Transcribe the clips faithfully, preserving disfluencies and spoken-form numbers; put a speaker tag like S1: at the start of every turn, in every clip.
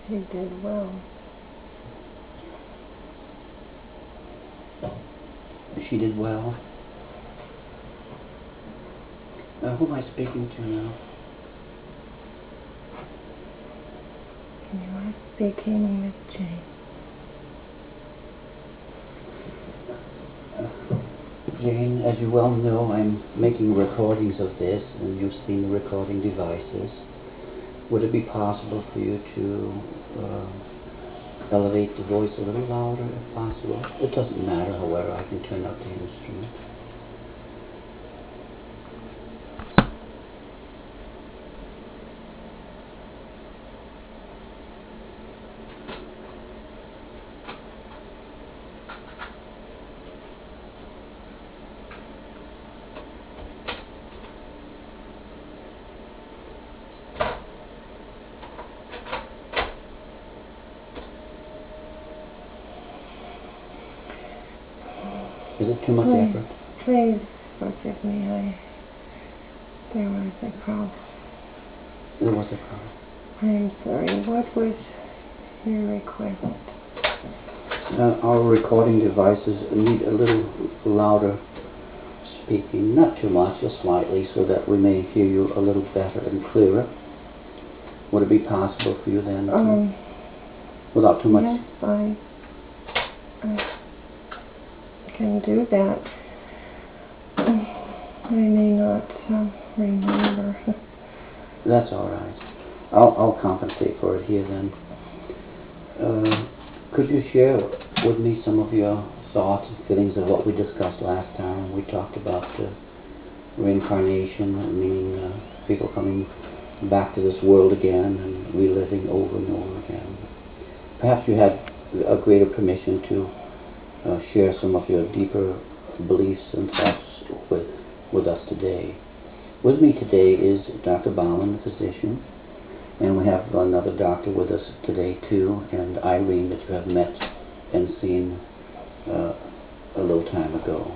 S1: He did well.
S2: She did well. Uh, who am I speaking to now?
S1: You are speaking with Jane.
S2: Jane, as you well know, I'm making recordings of this, and you've seen the recording devices. Would it be possible for you to uh, elevate the voice a little louder, if possible? It doesn't matter, however, I can turn up the instrument. Is it too much
S1: Please,
S2: effort?
S1: please forgive me. I there was a problem.
S2: There was a problem.
S1: I am sorry. What was your request?
S2: Uh, our recording devices need a little louder speaking, not too much, just slightly, so that we may hear you a little better and clearer. Would it be possible for you then to,
S1: Um,
S2: without too much?
S1: yes, I, I can do that. I may not uh, remember.
S2: That's all right. I'll, I'll compensate for it here then. Uh, could you share with me some of your thoughts and feelings of what we discussed last time? We talked about uh, reincarnation, meaning uh, people coming back to this world again and reliving over and over again. Perhaps you had a greater permission to uh, share some of your deeper beliefs and thoughts with, with us today. With me today is Doctor Bauman, the physician, and we have another doctor with us today too, and Irene that you have met and seen uh, a little time ago.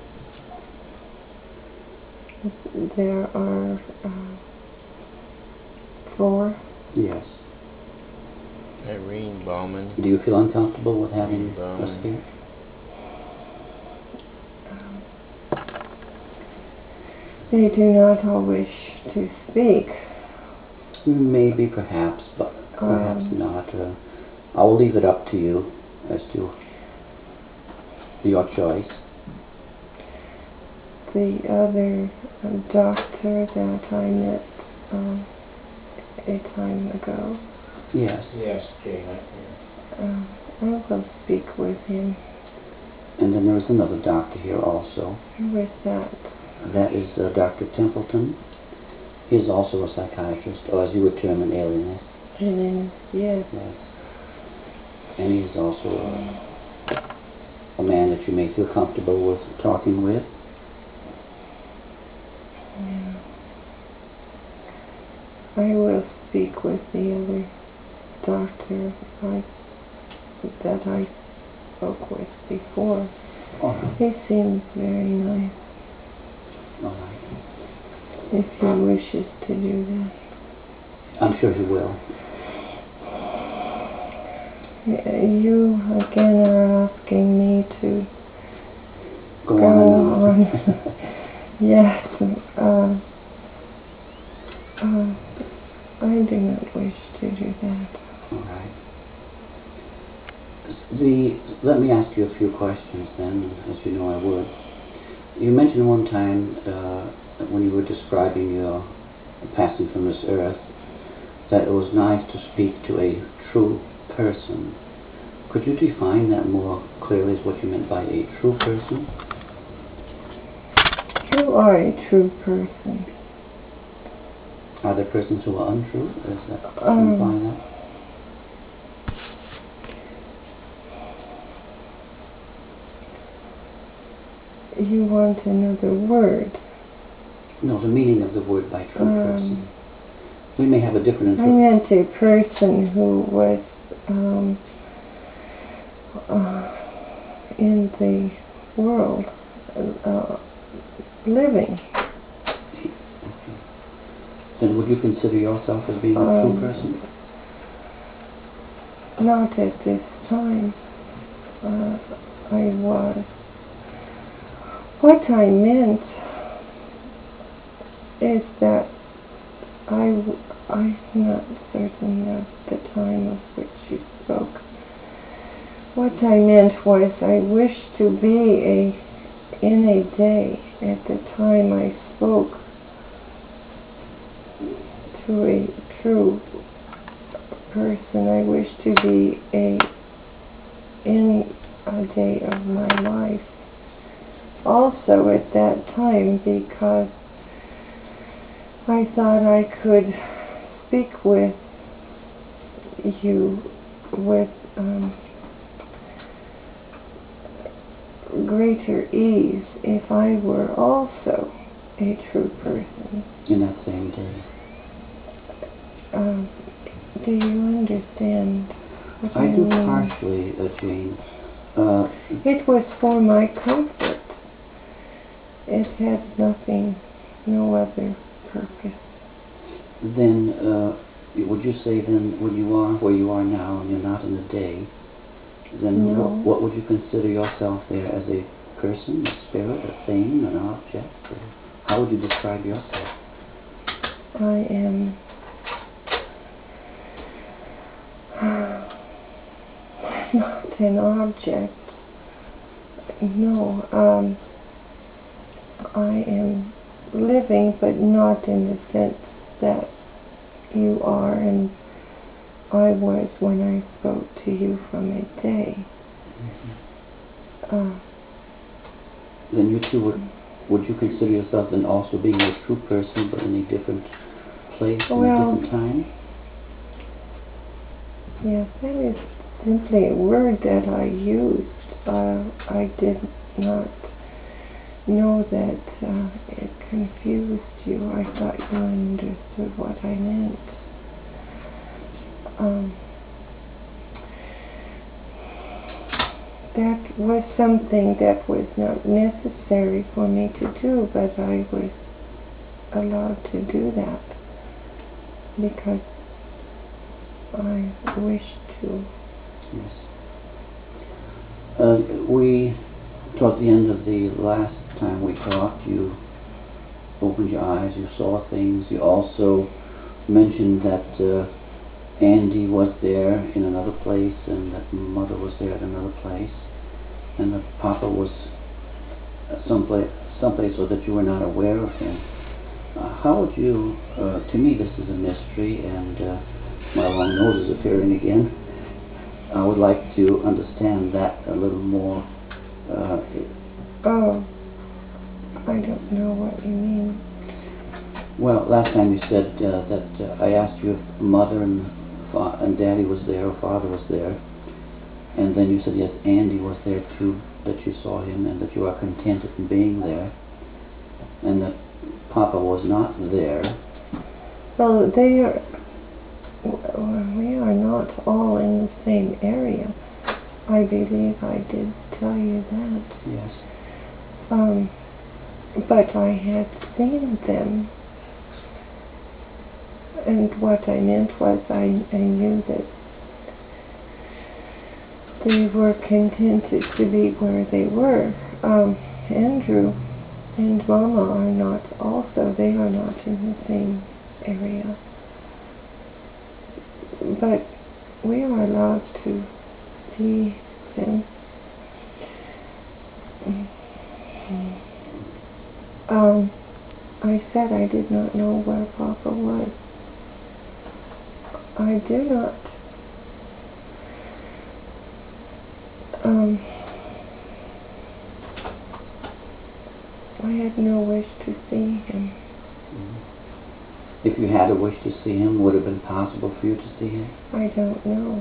S1: There are uh, four.
S2: Yes.
S3: Irene Bauman.
S2: Do you feel uncomfortable with having
S3: Irene Bauman.
S2: us here?
S1: They do not all wish to speak.
S2: Maybe, perhaps, but perhaps
S1: Um,
S2: not. Uh, I will leave it up to you as to your choice.
S1: The other um, doctor that I met um, a time ago,
S2: Yes.
S3: Yes, Jane.
S1: um, I will speak with him.
S2: And then there is another doctor here also.
S1: Who is that?
S2: That is uh, Doctor Templeton. He is also a psychiatrist, or as you would term, an alienist.
S1: Alienist, yes.
S2: Yes. And he is also a, a man that you may feel comfortable with talking with.
S1: Yeah. I will speak with the other doctor I, that I spoke with before.
S2: All right.
S1: He seems very nice.
S2: All right.
S1: If he wishes to do that.
S2: I'm sure he will.
S1: Y- You again are asking me to
S2: Go,
S1: go
S2: on and on.
S1: on. Yes. Uh, uh, I do not wish to do that.
S2: All right. The, let me ask you a few questions then, as you know I would. You mentioned one time uh, when you were describing your passing from this earth that it was nice to speak to a true person. Could you define that more clearly as what you meant by a true person?
S1: You are a true person.
S2: Are there persons who are untrue? Is that
S1: Um,
S2: implying that?
S1: You want another word.
S2: No, the meaning of the word by true
S1: Um,
S2: person. We may have a different
S1: I
S2: interpretation.
S1: meant a person who was um, uh, in the world, uh, living.
S2: Then would you consider yourself as being a true
S1: Um,
S2: person?
S1: not at this time. Uh, I was. What I meant is that I, w- I'm not certain of the time of which you spoke. What I meant was I wish to be a, in a day at the time I spoke to a true person. I wish to be a, in a day of my life. Also at that time, because I thought I could speak with you with um, greater ease if I were also a true person.
S2: In that same day.
S1: Um, do you understand what I,
S2: I do
S1: mean?
S2: partially, uh, Jane. Uh,
S1: It was for my comfort. It had nothing, no other purpose.
S2: then, uh, would you say then, when you are where you are now and you're not in a day, then
S1: No.
S2: what, what would you consider yourself there as a person, a spirit, a thing, an object? Or how would you describe yourself?
S1: I am not an object. No, um, I am living, but not in the sense that you are and I was when I spoke to you from a day.
S2: Mm-hmm.
S1: Uh,
S2: Then you too would, would you consider yourself then also being a true person, but in a different place, in
S1: Well,
S2: a different time?
S1: yes, that is simply a word that I used. Uh, I did not know that uh, it confused you. I thought you understood what I meant. Um, that was something that was not necessary for me to do, but I was allowed to do that because I wished to.
S2: Yes. Uh, we, toward the end of the last time we talked, you opened your eyes, you saw things. You also mentioned that uh, Andy was there in another place and that Mother was there at another place and that Papa was someplace, someplace so that you were not aware of him. Uh, how would you, uh, to me this is a mystery and uh, my long nose is appearing again. I would like to understand that a little more. Uh,
S1: Oh, I don't know what you mean.
S2: well, last time you said uh, that uh, I asked you if Mother and, fa- and Daddy was there or Father was there. And then you said, yes, Andy was there too, that you saw him and that you are contented in being there. And that Papa was not there.
S1: Well, they are, we are not all in the same area. I believe I did tell you that.
S2: Yes.
S1: Um, but I had seen them. And what I meant was I, I knew that they were contented to be where they were. Um, Andrew and Mama are not also, they are not in the same area. But we are allowed to see them. Um, I said I did not know where Papa was. I do not. Um, I had no wish to see him.
S2: If you had a wish to see him, would it have been possible for you to see him?
S1: I don't know.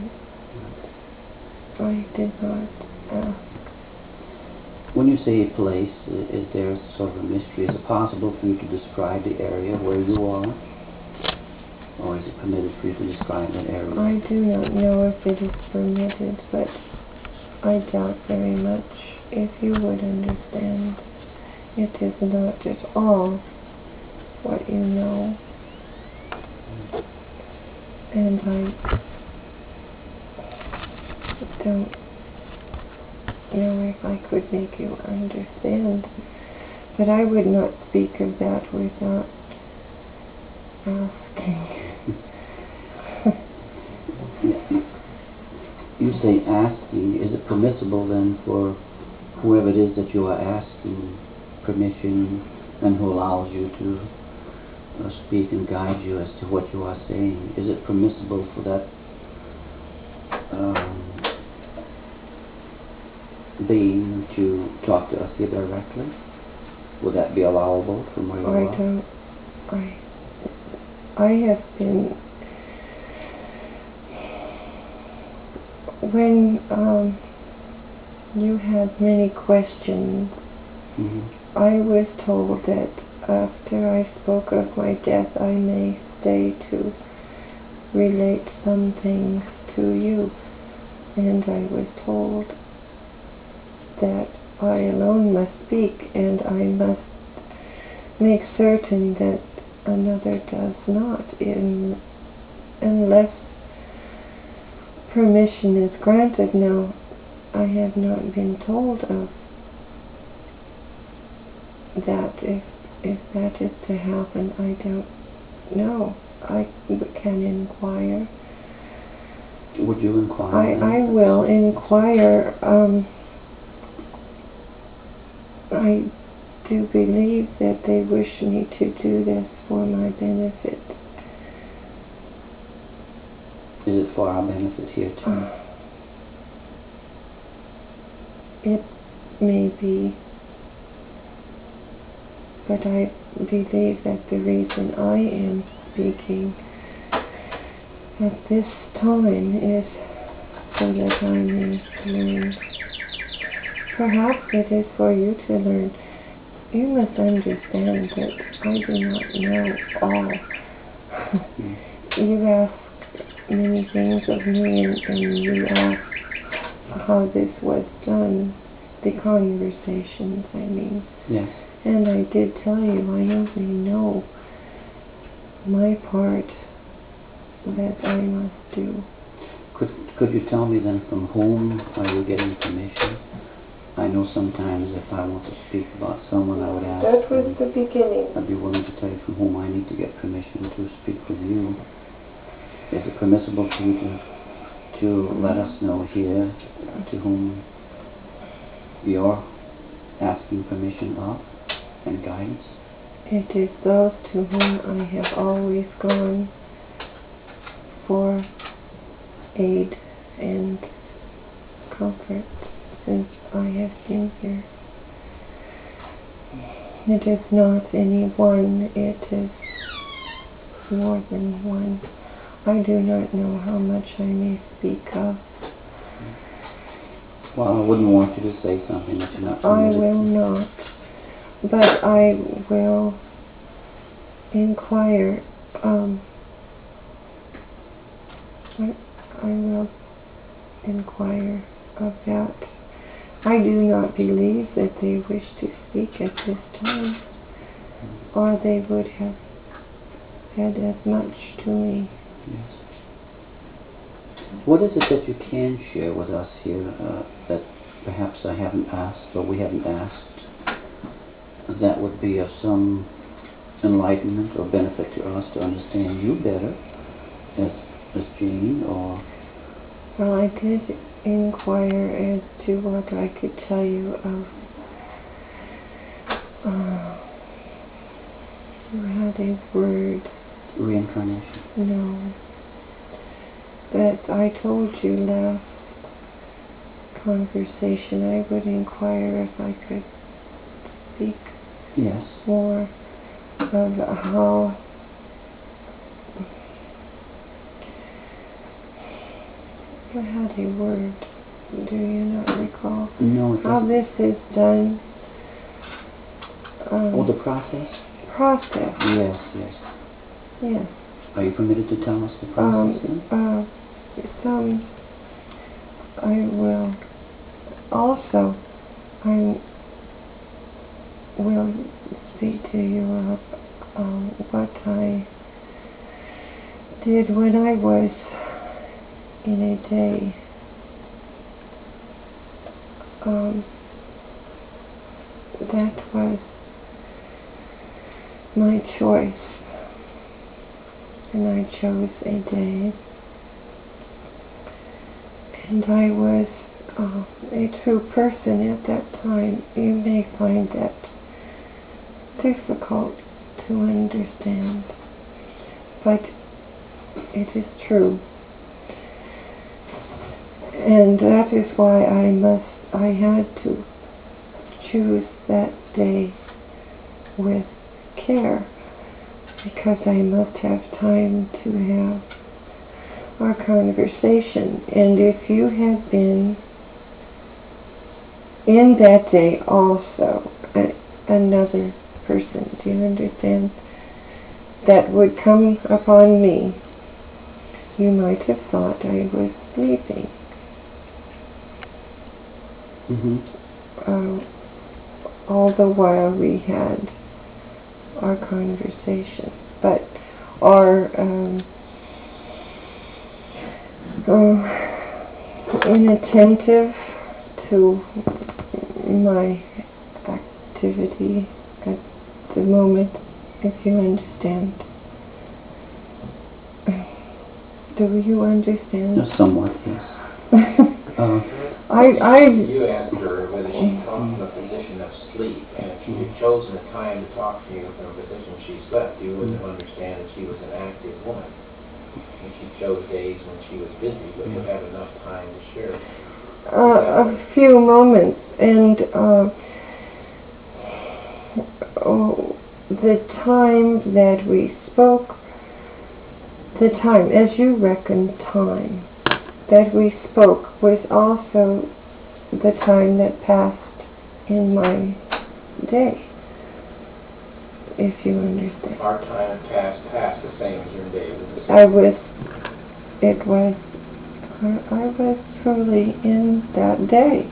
S1: I did not ask.
S2: When you say a place, i- is there sort of a mystery? Is it possible for you to describe the area where you are? Or is it permitted for you to describe that area?
S1: I do not know if it is permitted, but I doubt very much if you would understand. It is not at all what you know. And I don't know if I could make you understand, but I would not speak of that without asking.
S2: You say asking. Is it permissible then for whoever it is that you are asking permission and who allows you to uh, speak and guide you as to what you are saying? Is it permissible for that um, being to talk to us here directly? Would that be allowable from where you
S1: I
S2: are?
S1: don't, I, I have been, when um, you had many questions,
S2: Mm-hmm.
S1: I was told that after I spoke of my death, I may stay to relate some things to you. And I was told that I alone must speak, and I must make certain that another does not, in, unless permission is granted. Now, I have not been told of that. If, if that is to happen, I don't know. I can inquire.
S2: Would you inquire?
S1: I,
S2: then?
S1: I will inquire. Um, I do believe that they wish me to do this for my benefit.
S2: Is it for our benefit here too?
S1: Uh, it may be, but I believe that the reason I am speaking at this time is so that I may learn. Perhaps it is for you to learn. You must understand that I do not know all.
S2: Mm.
S1: You ask many things of me, and, and you ask how this was done, the conversations, I mean.
S2: Yes.
S1: And I did tell you I only know my part that I must do.
S2: Could could you tell me then from whom are you getting permission? I know sometimes if I want to speak about someone, I would ask.
S1: That was
S2: them.
S1: the beginning.
S2: I'd be willing to tell you from whom I need to get permission to speak with you. Is it permissible for you to to let us know here to whom you're asking permission of and guidance?
S1: It is those to whom I have always gone for aid and comfort since I have been here. It is not any one, it is more than one. I do not know how much I may speak of.
S2: Well, I wouldn't want you to say something that you're not
S1: I
S2: permitted
S1: will
S2: to.
S1: not, but I will inquire. Um, I, I will inquire of that. I do not believe that they wish to speak at this time, or they would have said as much to me.
S2: Yes. What is it that you can share with us here uh, that perhaps I haven't asked or we haven't asked that would be of some enlightenment or benefit to us to understand you better as, as Jane? Or
S1: Well, I did inquire as to what I could tell you of. Uh, you had a word.
S2: reincarnation?
S1: No. But I told you last conversation I would inquire if I could speak
S2: Yes.
S1: more of how you had a word. Do you not recall?
S2: No, it
S1: How
S2: doesn't.
S1: this is done. Um,
S2: Oh, the process?
S1: process.
S2: Yes, yes.
S1: Yes.
S2: Are you permitted to tell us the
S1: Um,
S2: process then?
S1: uh, some I will also I will speak to you of um, what I did when I was in a day um, that was my choice, and I chose a day, and I was uh, a true person at that time. You may find that difficult to understand, but it is true. And that is why I must, I had to choose that day with care, because I must have time to have our conversation. And if you had been in that day also, a, another person, do you understand, that would come upon me, you might have thought I was sleeping.
S2: Mm-hmm.
S1: Uh, all the while we had our conversation, but our um, uh, inattentive to my activity at the moment, if you understand. Do you understand?
S2: Uh, somewhat, yes. uh,
S1: I, I,
S3: You asked her whether she talked from a position of sleep, and if she had chosen a time to talk to you from a position she slept, you wouldn't have understand that she was an active woman. And she chose days when she was busy, but would have enough time to share.
S1: uh, a few moments, and uh, oh, the time that we spoke, the time, as you reckon time, that we spoke was also the time that passed in my day, if you understand.
S3: Our time passed past the same as your day was the same.
S1: I was, it was, I was truly in that day.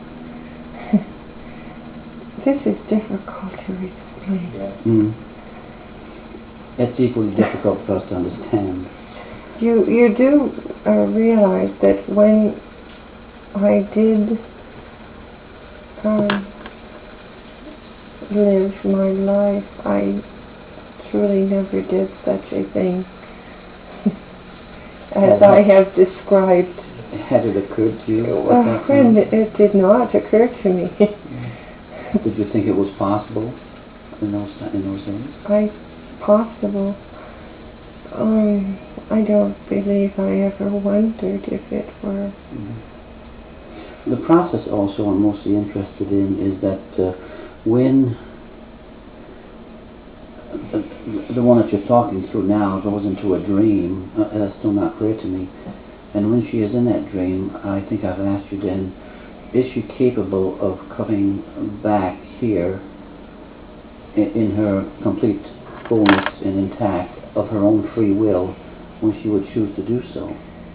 S1: This is difficult to explain.
S3: Yeah.
S2: mm. It's equally difficult for us to understand.
S1: You, you do uh, realize that when I did um, live my life, I truly never did such a thing as I have described.
S2: Had it occurred to you at
S1: Uh,
S2: that
S1: when
S2: time?
S1: it did not occur to me.
S2: Did you think it was possible in those in those days?
S1: I possible. Um, I don't believe I ever wondered if it were.
S2: Mm-hmm. The process also I'm mostly interested in is that uh, when uh, the one that you're talking through now goes into a dream, uh, that's still not clear to me. And when she is in that dream, I think I've asked you then, is she capable of coming back here in, in her complete fullness and intact of her own free will when she would choose to do so?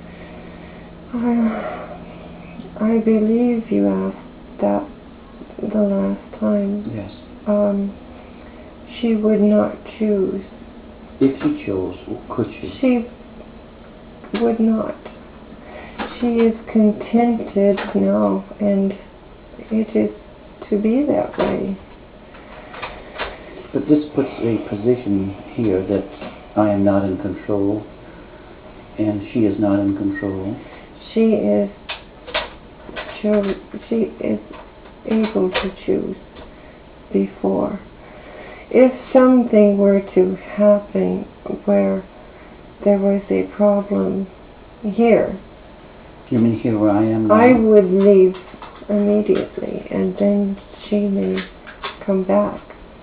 S1: I, I believe you asked that the last time.
S2: Yes.
S1: Um, she would not choose.
S2: If she chose, could she?
S1: She would not. She is contented now, and it is to be that way.
S2: But this puts a position here that I am not in control and she is not in control.
S1: She is cho- she is able to choose before. If something were to happen where there was a problem here,
S2: You mean here where I am now?
S1: I would leave immediately, and then she may come back.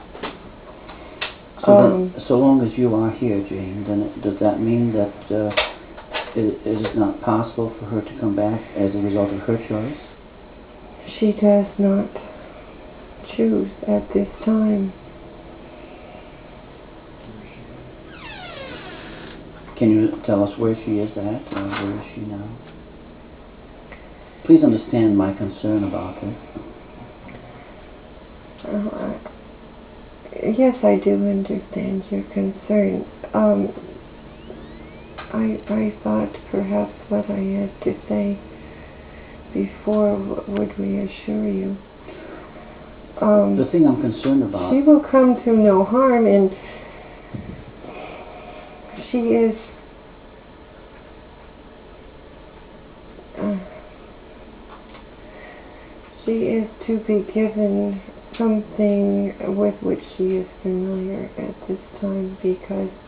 S2: So,
S1: Um,
S2: that, so long as you are here, Jane, then it, does that mean that uh, it, it is not possible for her to come back as a result of her choice?
S1: She does not choose at this time.
S2: Can you tell us where she is at, or where is she now? Please understand my concern about her.
S1: Uh, yes, I do understand your concern. Um, I, I thought perhaps what I had to say before w- would reassure you. Um,
S2: The thing I'm concerned about.
S1: She will come to no harm, and she is. Uh, she is to be given something with which she is familiar at this time, because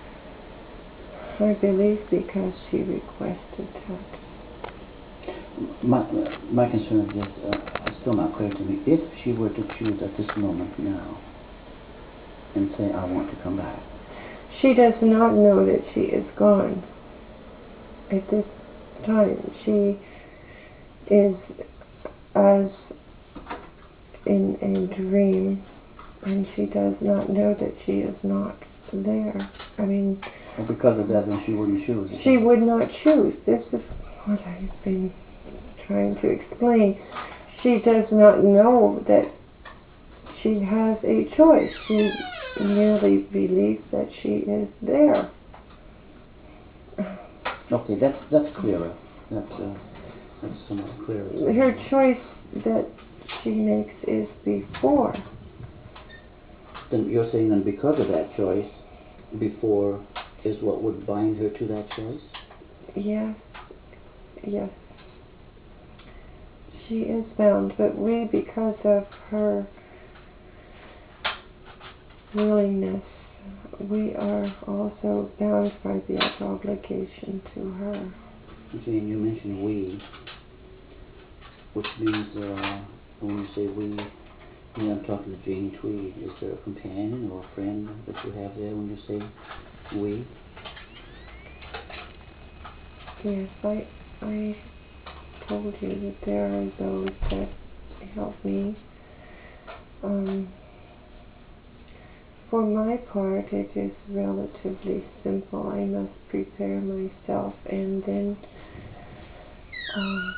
S1: I believe because she requested that.
S2: My, my concern is this, uh, it's still not clear to me. If she were to choose at this moment now and say, I want to come back.
S1: She does not know that she is gone at this time. She is as in a dream, and she does not know that she is not there. I mean,
S2: Well, because of that, then she wouldn't choose.
S1: she would not choose. This is what I've been trying to explain. She does not know that she has a choice. She merely believes that she is there.
S2: Okay, that's that's clearer. That's uh, that's somewhat clearer.
S1: Her choice that she makes is before.
S2: Then you're saying then because of that choice, before is what would bind her to that choice?
S1: Yes, yes. She is bound, but we, because of her willingness, we are also bound by the obligation to her.
S2: Jane, you mentioned we, which means uh, when you say we, I mean, I'm talking to Jane Tweed. Is there a companion or a friend that you have there when you say we?
S1: Yes, I, I told you that there are those that help me. Um, for my part, it is relatively simple. I must prepare myself and then um,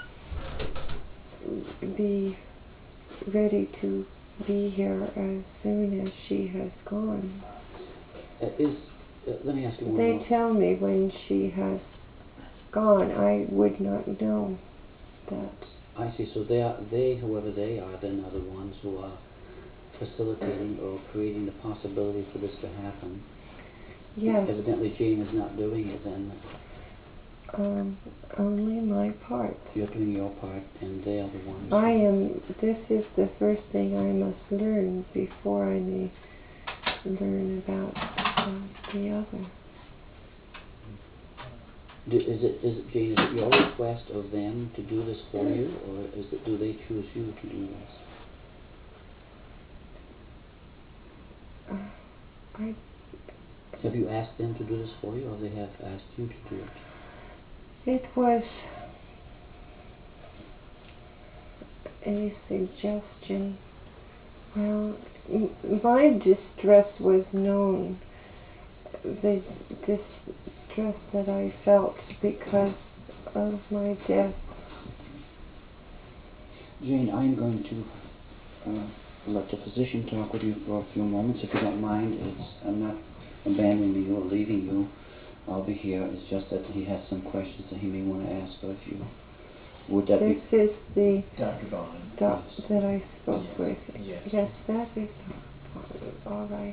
S1: be ready to be here as soon as she has gone.
S2: Uh, is uh, let me ask you one
S1: They
S2: more.
S1: tell me when she has gone. I would not know that.
S2: I see. So they are they, whoever they are, then are the ones who are facilitating or creating the possibility for this to happen.
S1: Yes.
S2: Evidently, Jane is not doing it. Then
S1: Um, only my part.
S2: you're doing your part, and they are the ones.
S1: I
S2: who-
S1: am, this is the first thing I must learn before I may learn about uh, the other.
S2: Do, is it is it Jane? Is it your request of them to do this for you, or is it do they choose you to do this?
S1: Uh, I,
S2: Have you asked them to do this for you, or they have asked you to do it?
S1: it was a suggestion. Well, m- my distress was known. The distress that I felt because of my death.
S2: Jane, I'm going to uh, let the physician talk with you for a few moments, if you don't mind. It's I'm not abandoning you or leaving you. I'll be here. It's just that he has some questions that he may want to ask of you. Would that
S1: This is the
S3: Doctor Bond.
S1: doc
S2: Yes.
S1: that I spoke
S3: Yes,
S1: with.
S3: yes.
S1: Yes, that is all right.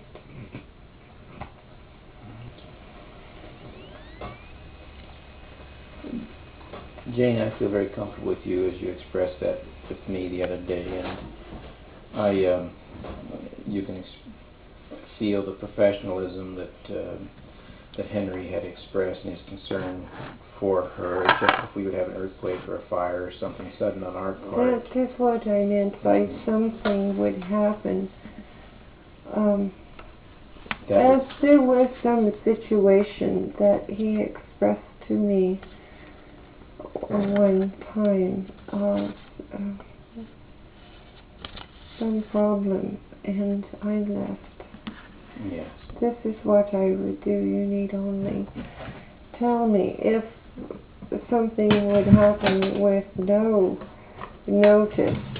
S3: Jane, I feel very comfortable with you as you expressed that with me the other day, and I, um, you can ex- feel the professionalism that uh, that Henry had expressed and his concern for her, just if we would have an earthquake or a fire or something sudden on our part.
S1: That is what I meant by something would happen. Um,
S3: That would-
S1: as there was some situation that he expressed to me one time, uh, s- uh, some problem, and I left.
S3: yes.
S1: This is what I would do. You need only tell me if something would happen with no notice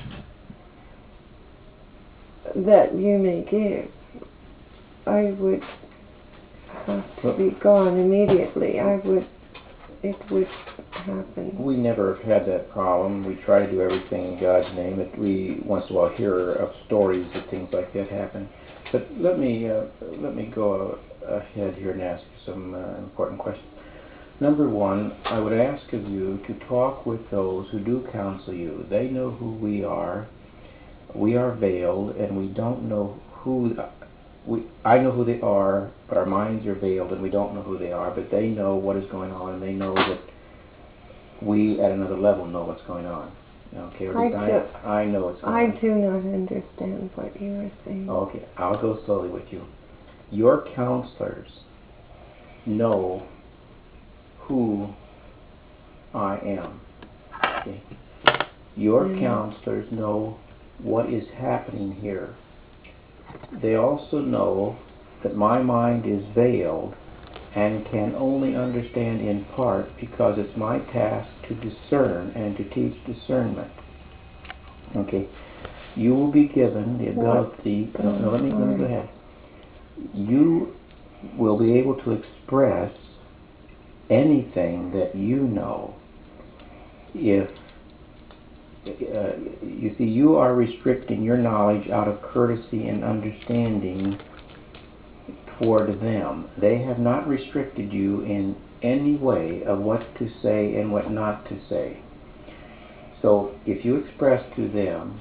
S1: that you may give. I would have to be gone immediately. I would, it would happens.
S4: We never have had that problem. We try to do everything in God's name. It, we once in a while hear of stories that things like that happen. But let me uh, let me go ahead here and ask you some uh, important questions. Number one, I would ask of you to talk with those who do counsel you. They know who we are. We are veiled, and we don't know who. We I know who they are, but our minds are veiled, and we don't know who they are. But they know what is going on, and they know that we at another level know what's going on. Okay, or at
S1: I
S4: least
S1: do,
S4: I, I know what's going
S1: I
S4: on.
S1: do not understand what you are saying.
S4: Okay, I'll go slowly with you. Your counselors know who I am. Okay. Your
S1: Mm.
S4: counselors know what is happening here. They also know that my mind is veiled and can only understand in part because it's my task to discern and to teach discernment. Okay. You will be given the ability. No, no, let me let me go ahead. You will be able to express anything that you know if uh, you see you are restricting your knowledge out of courtesy and understanding toward them. They have not restricted you in any way of what to say and what not to say. So if you express to them,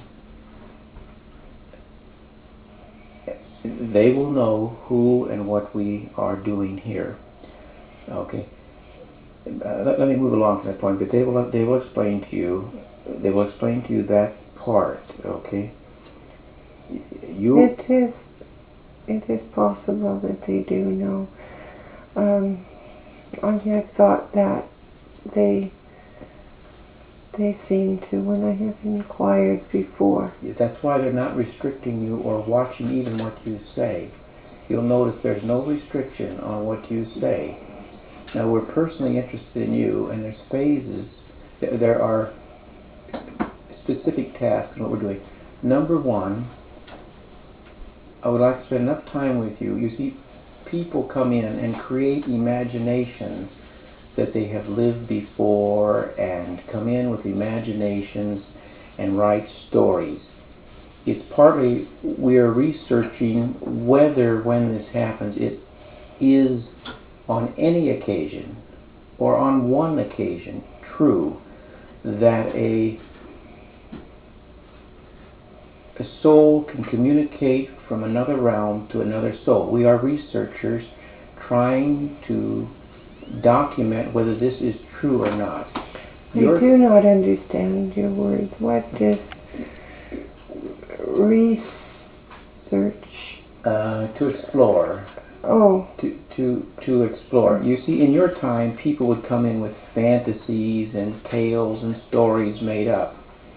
S4: they will know who and what we are doing here. Okay. Uh, let, let me move along from that point, but they will they will explain to you. They will explain to you that part. Okay. You.
S1: It is, it is possible that they do know. Um, I have thought that they, they seem to when I have inquired before.
S4: That's why they're not restricting you or watching even what you say. You'll notice there's no restriction on what you say. Now we're personally interested in you, and there's phases. There are specific tasks in what we're doing. Number one, I would like to spend enough time with you. You see, people come in and create imaginations that they have lived before and come in with imaginations and write stories. It's partly we are researching whether when this happens it is on any occasion or on one occasion true that a a soul can communicate from another realm to another soul. We are researchers trying to document whether this is true or not.
S1: I do not understand your words. What is research?
S4: Uh, to explore.
S1: Oh.
S4: To, to, to explore. You see, in your time, people would come in with fantasies and tales and stories made up.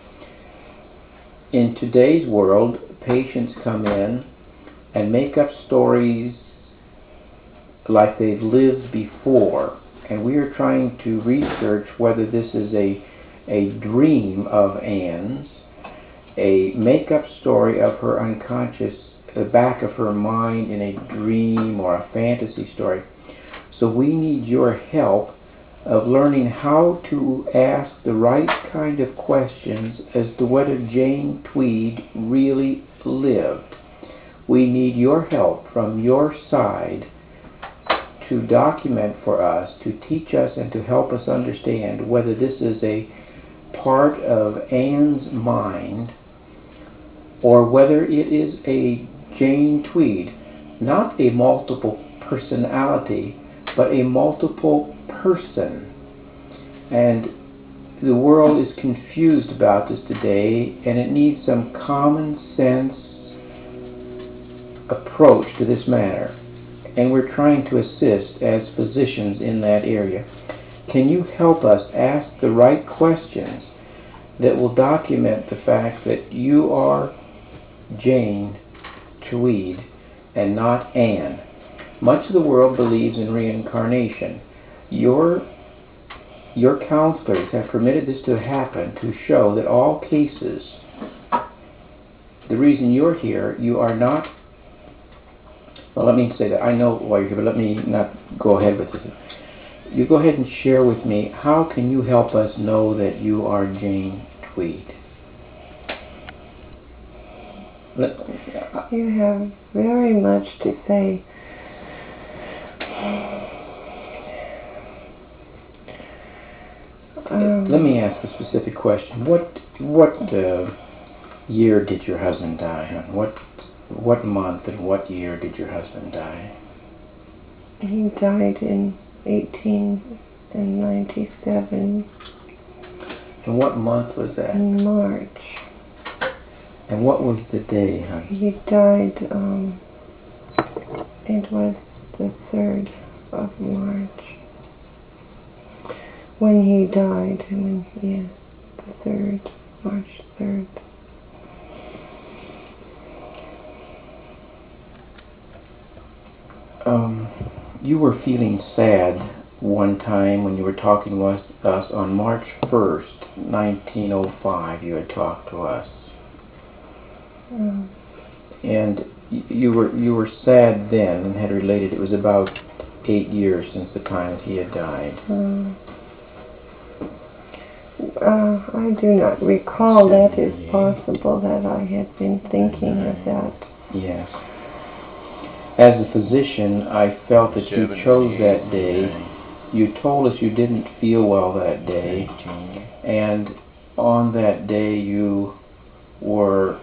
S4: In today's world, patients come in and make up stories like they've lived before. And we are trying to research whether this is a, a dream of Anne's, a make-up story of her unconscious, the back of her mind in a dream or a fantasy story. So we need your help of learning how to ask the right kind of questions as to whether Jane Tweed really lived. We need your help from your side to document for us, to teach us and to help us understand whether this is a part of Anne's mind or whether it is a Jane Tweed, not a multiple personality, but a multiple person. And the world is confused about this today, and it needs some common sense approach to this matter. And we're trying to assist as physicians in that area. Can you help us ask the right questions that will document the fact that you are Jane Tweed and not Anne? Much of the world believes in reincarnation. Your, your counselors have permitted this to happen to show that all cases, the reason you're here, you are not. Well, let me say that I know why you're here, but let me not go ahead with this. you go ahead and share with me, how can you help us know that you are Jane Tweed? Let,
S1: You have very much to say. Um,
S4: let me ask a specific question. What what uh, year did your husband die, hon? What what month and what year did your husband die?
S1: He died in eighteen ninety-seven.
S4: And what month was that?
S1: In March.
S4: And what was the day, hon?
S1: He died, um, it was the third of March. When he died, when, yes, the third, March third.
S4: Um, you were feeling sad one time when you were talking with us on March first, nineteen oh five. You had talked to us.
S1: Um,
S4: And you were you were sad then and had related it was about eight years since the time that he had died.
S1: uh, uh, I do not recall. That is possible that I had been thinking of that.
S4: Yes. As a physician, I felt that you chose that day. You told us you didn't feel well that day, and on that day you were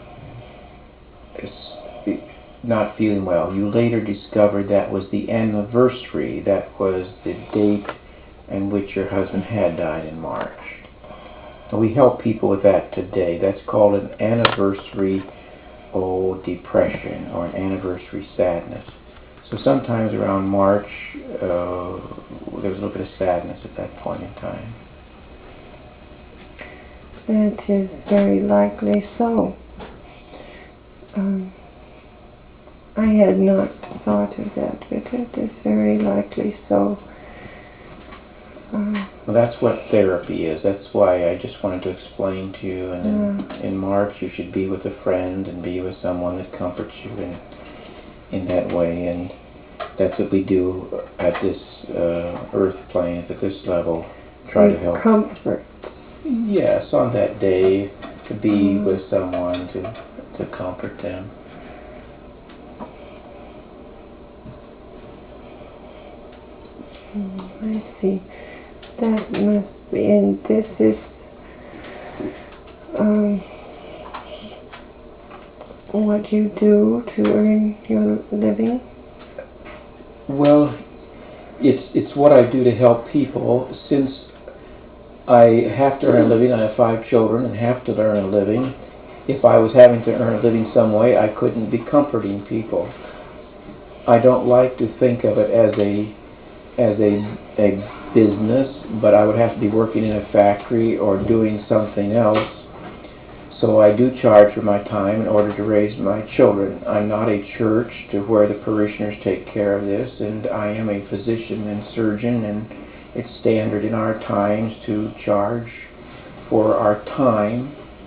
S4: not feeling well. You later discovered that was the anniversary, that was the date in which your husband had died in March. And we help people with that today. That's called an anniversary oh, depression or an anniversary sadness. So sometimes around March, uh, there was a little bit of sadness at that point in time.
S1: That is very likely so. Um, I had not thought of that, but it is very likely so. Uh,
S4: Well, that's what therapy is. That's why I just wanted to explain to you. And in,
S1: Yeah.
S4: in March, you should be with a friend and be with someone that comforts you in, in that way. And that's what we do at this uh, earth plane, at this level. Try to help.
S1: Comfort.
S4: Yes, on that day, to be with someone, to, to comfort them.
S1: I see. That must be, and this is um, what you do to earn your living?
S4: Well, it's it's what I do to help people. Since I have to earn a living, I have five children and have to earn a living. If I was having to earn a living some way, I couldn't be comforting people. I don't like to think of it as a as a, a business, but I would have to be working in a factory or doing something else. So I do charge for my time in order to raise my children. I'm not a church to where the parishioners take care of this, and I am a physician and surgeon, and it's standard in our times to charge for our time.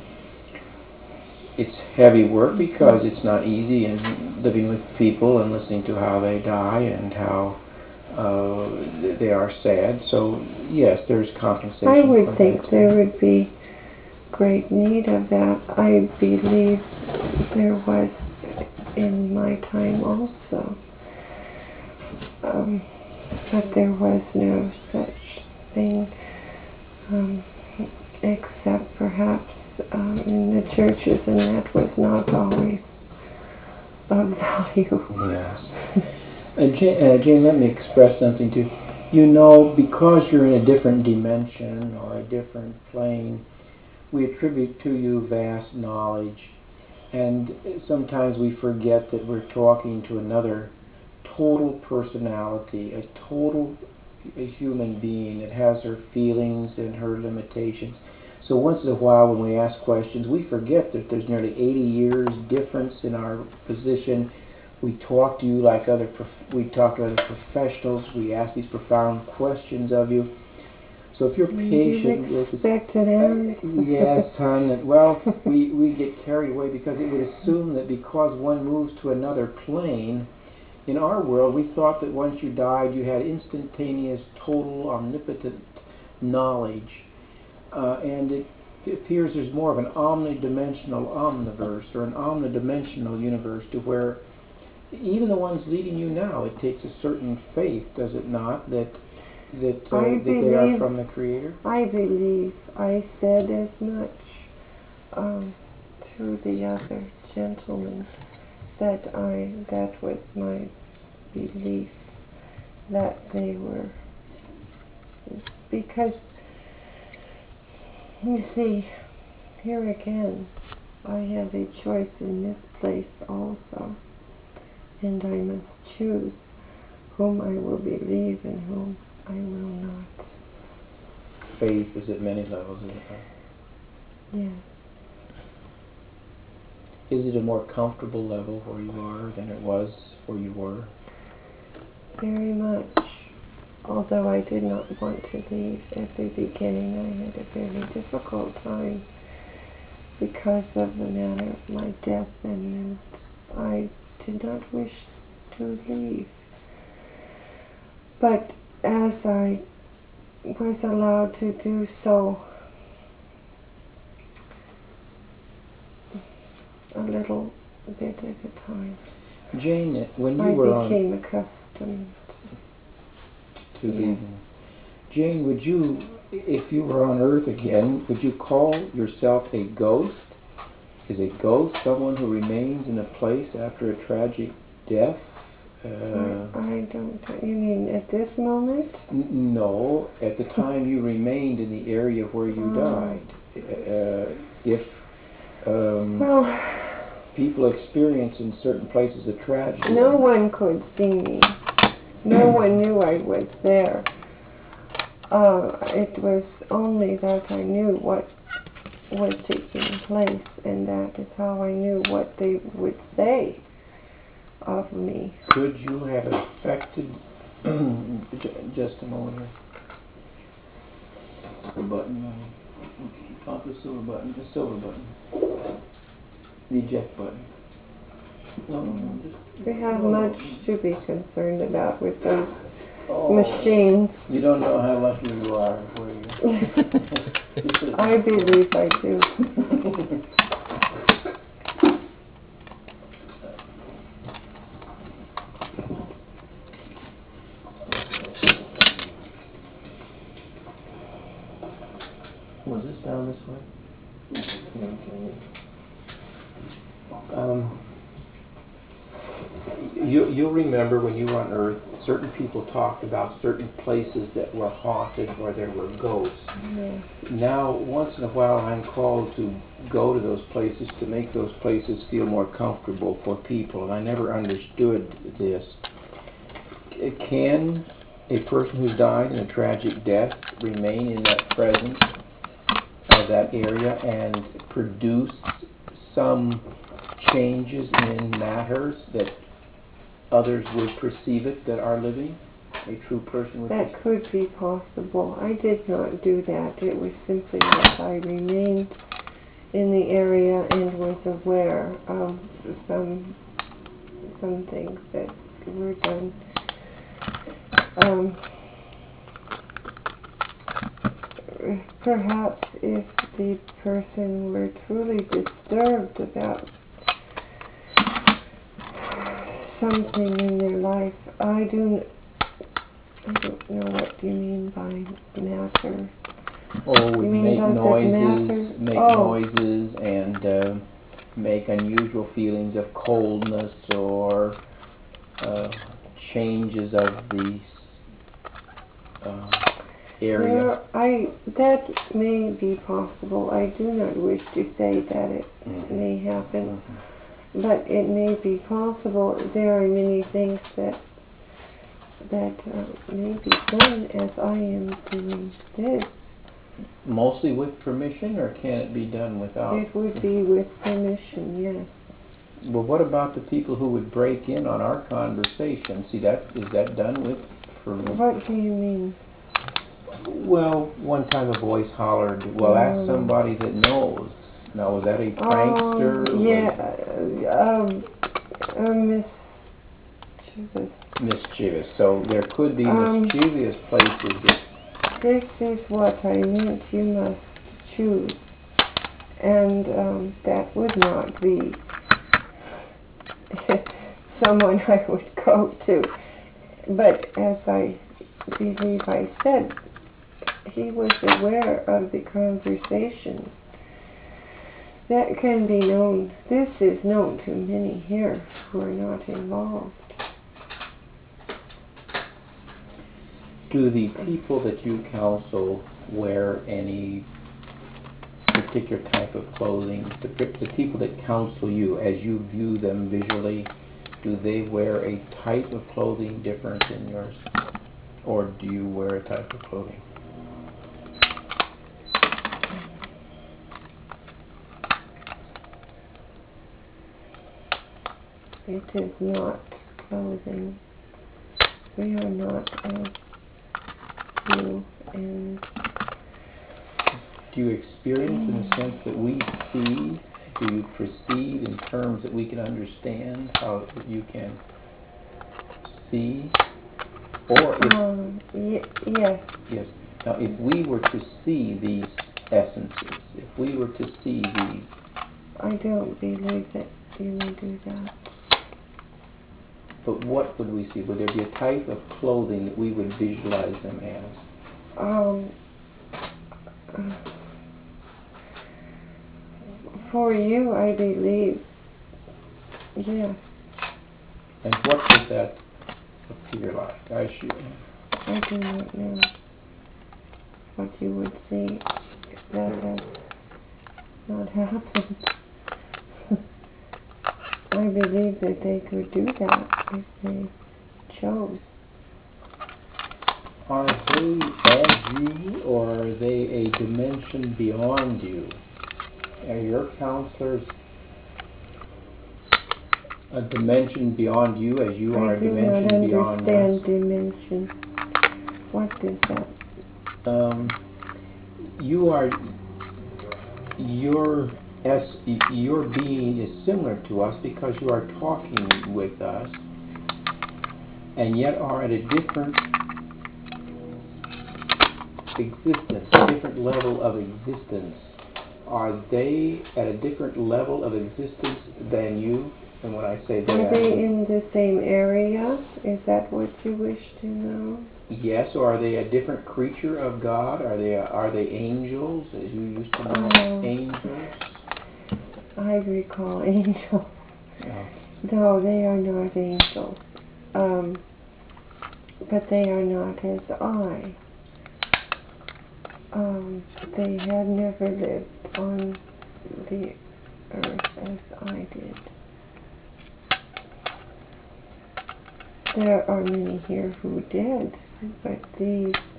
S4: It's heavy work because it's not easy, and living with people and listening to how they die and how uh, they are sad. So yes, there's compensation.
S1: I would
S4: for
S1: think
S4: that.
S1: there would be great need of that. I believe there was in my time also. Um, but there was no such thing, um, except perhaps um, in the churches, and that was not always of value.
S4: Yes. Uh, Jane, uh, Jane, let me express something to you. You know, because you're in a different dimension or a different plane, we attribute to you vast knowledge, and sometimes we forget that we're talking to another total personality, a total a human being that has her feelings and her limitations. So once in a while when we ask questions, we forget that there's nearly eighty years difference in our position. We talk to you like other, prof- we talk to other professionals. We ask these profound questions of you. So if you're patient
S1: You
S4: with
S1: expect an answer.
S4: yes, hon. Well, we, we get carried away because it would assume that because one moves to another plane, In our world, we thought that once you died, you had instantaneous, total, omnipotent knowledge. Uh, and it appears there's more of an omnidimensional omniverse, or an omnidimensional universe, to where even the ones leading you now, it takes a certain faith, does it not, that that, uh,
S1: I
S4: that they are
S1: believe-
S4: from the Creator?
S1: I believe I said as much um, to the other gentleman, that I that was my belief, that they were, because you see, here again, I have a choice in this place also, and I must choose whom I will believe and whom I will not.
S4: Faith is at many levels, isn't it?
S1: Yes.
S4: Is it a more comfortable level where you are than it was where you were?
S1: Very much. Although I did not want to leave at the beginning, I had a very difficult time because of the matter of my death, and I did not wish to leave. But as I was allowed to do so, a little bit at a time,
S4: Jane, when you
S1: I
S4: were on
S1: became accustomed.
S4: to
S1: Yes.
S4: leaving, Jane, would you, if you were on Earth again, would you call yourself a ghost? Is a ghost someone who remains in a place after a tragic death? Uh,
S1: I, I don't. You mean at this moment?
S4: n- no, at the time you remained in the area where you
S1: Oh.
S4: died. Uh, if um,
S1: Well,
S4: people experience in certain places a tragedy.
S1: no one could see me. No one knew I was there. Uh, it was only that I knew what was taking place, and that is how I knew what they would say of me.
S4: Could you have affected, j- just a moment here. The button, uh, not the silver button, the silver button. The eject button. No, no, no, just.
S1: We have
S4: no, no.
S1: much to be concerned about with those
S4: Oh,
S1: machines.
S4: You don't know how lucky you are where you.
S1: I believe I do.
S3: Was this down this way? Um, you, you'll remember when you were on Earth, certain people talked about certain places that were haunted or there were ghosts.
S1: Yes.
S3: Now, once in a while, I'm called to go to those places to make those places feel more comfortable for people, and I never understood this. C- Can a person who died in a tragic death remain in that presence of that area and produce some changes in matters that others would perceive it that are living? A true person would
S1: That
S3: perceive.
S1: could be possible. I did not do that. It was simply that I remained in the area and was aware of some some things that were done. Um, perhaps if the person were truly disturbed about something in their life, I do. I don't know what you mean by matter.
S4: Or would
S1: You mean
S4: make
S1: does it
S4: noises,
S1: matter?
S4: make
S1: Oh.
S4: noises, and uh, make unusual feelings of coldness or uh, changes of the s- uh, area.
S1: There, I that may be possible. I do not wish to say that it
S4: Mhm.
S1: may happen,
S4: Mhm.
S1: but it may be possible. There are many things that that uh, may be done as I am doing this.
S4: Mostly with permission, or can it be done without?
S1: It would be with permission, yes.
S4: Well, what about the people who would break in on our conversation? See, that is that done with permission?
S1: What do you mean?
S3: Well, one time a voice hollered,
S4: Well, ask
S1: Mm.
S4: somebody that knows. Now, was that a
S1: Oh,
S4: prankster?
S1: yeah,
S4: Was-
S1: uh, um, uh, Miss mischievous.
S4: Mischievous. So there could be
S1: Um,
S4: mischievous places that
S1: This is what I meant. You must choose. And um, that would not be someone I would go to. But as I believe I said, he was aware of the conversations. That can be known. This is known to many here who are not involved.
S4: do the people that you counsel wear any particular type of clothing? The, the people that counsel you, as you view them visually, do they wear a type of clothing different than yours? Or do you wear a type of clothing?
S1: It is not clothing. We are not as you and
S4: Do you experience in the sense that we see? Do you perceive in terms that we can understand how you can see? Or if,
S1: um, y- yes,
S4: yes, now if we were to see these essences, if we were to see these,
S1: I don't believe that you may do that.
S4: but what would we see? Would there be a type of clothing that we would visualize them as?
S1: Um, for you, I believe, yes.
S4: And what would that appear like? I should.
S1: I do not know what you would see. That has not happened. I believe that they could do that if they chose.
S4: Are they as you, or are they a dimension beyond you? Are your counselors a dimension beyond you as you are
S1: I
S4: a
S1: do not
S4: dimension beyond us?
S1: understand dimension. What is that?
S4: Um, you are, your, es- your being is similar to us because you are talking with us and yet are at a different existence, a different level of existence. Are they at a different level of existence than you? And when I say
S1: Are
S4: that,
S1: they in the same area? Is that what you wish to know?
S4: yes, or are they a different creature of God? Are they are they angels, as you used to know
S1: Oh.
S4: angels?
S1: I recall angels.
S4: No.
S1: No, they are not angels. Um, but they are not as I. Um, they have never lived on the earth as I did. There are many here who did, but these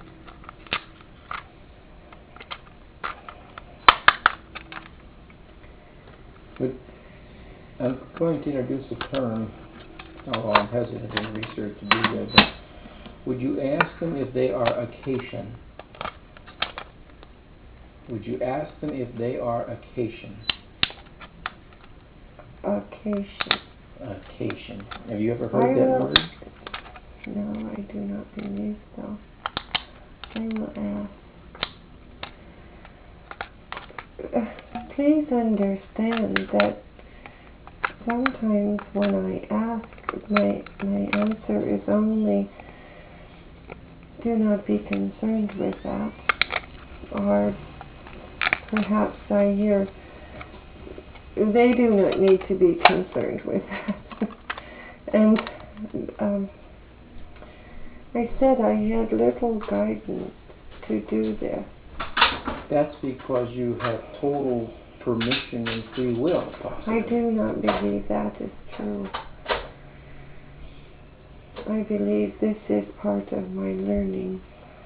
S4: But I'm going to introduce a term, although I'm hesitant in research to do that. But would you ask them if they are Acacian? Would you ask them if they are Acacian?
S1: Acacian.
S4: Acacian. Have you ever heard
S1: I
S4: that
S1: will-
S4: word?
S1: No, I do not believe so. I will ask. Uh, Please understand that sometimes when I ask, my, my answer is only, do not be concerned with that. Or perhaps I hear, they do not need to be concerned with that. And um, I said I had little guidance to do this.
S4: That's because you have total permission and free will, possibly.
S1: I do not believe that is true. I believe this is part of my learning.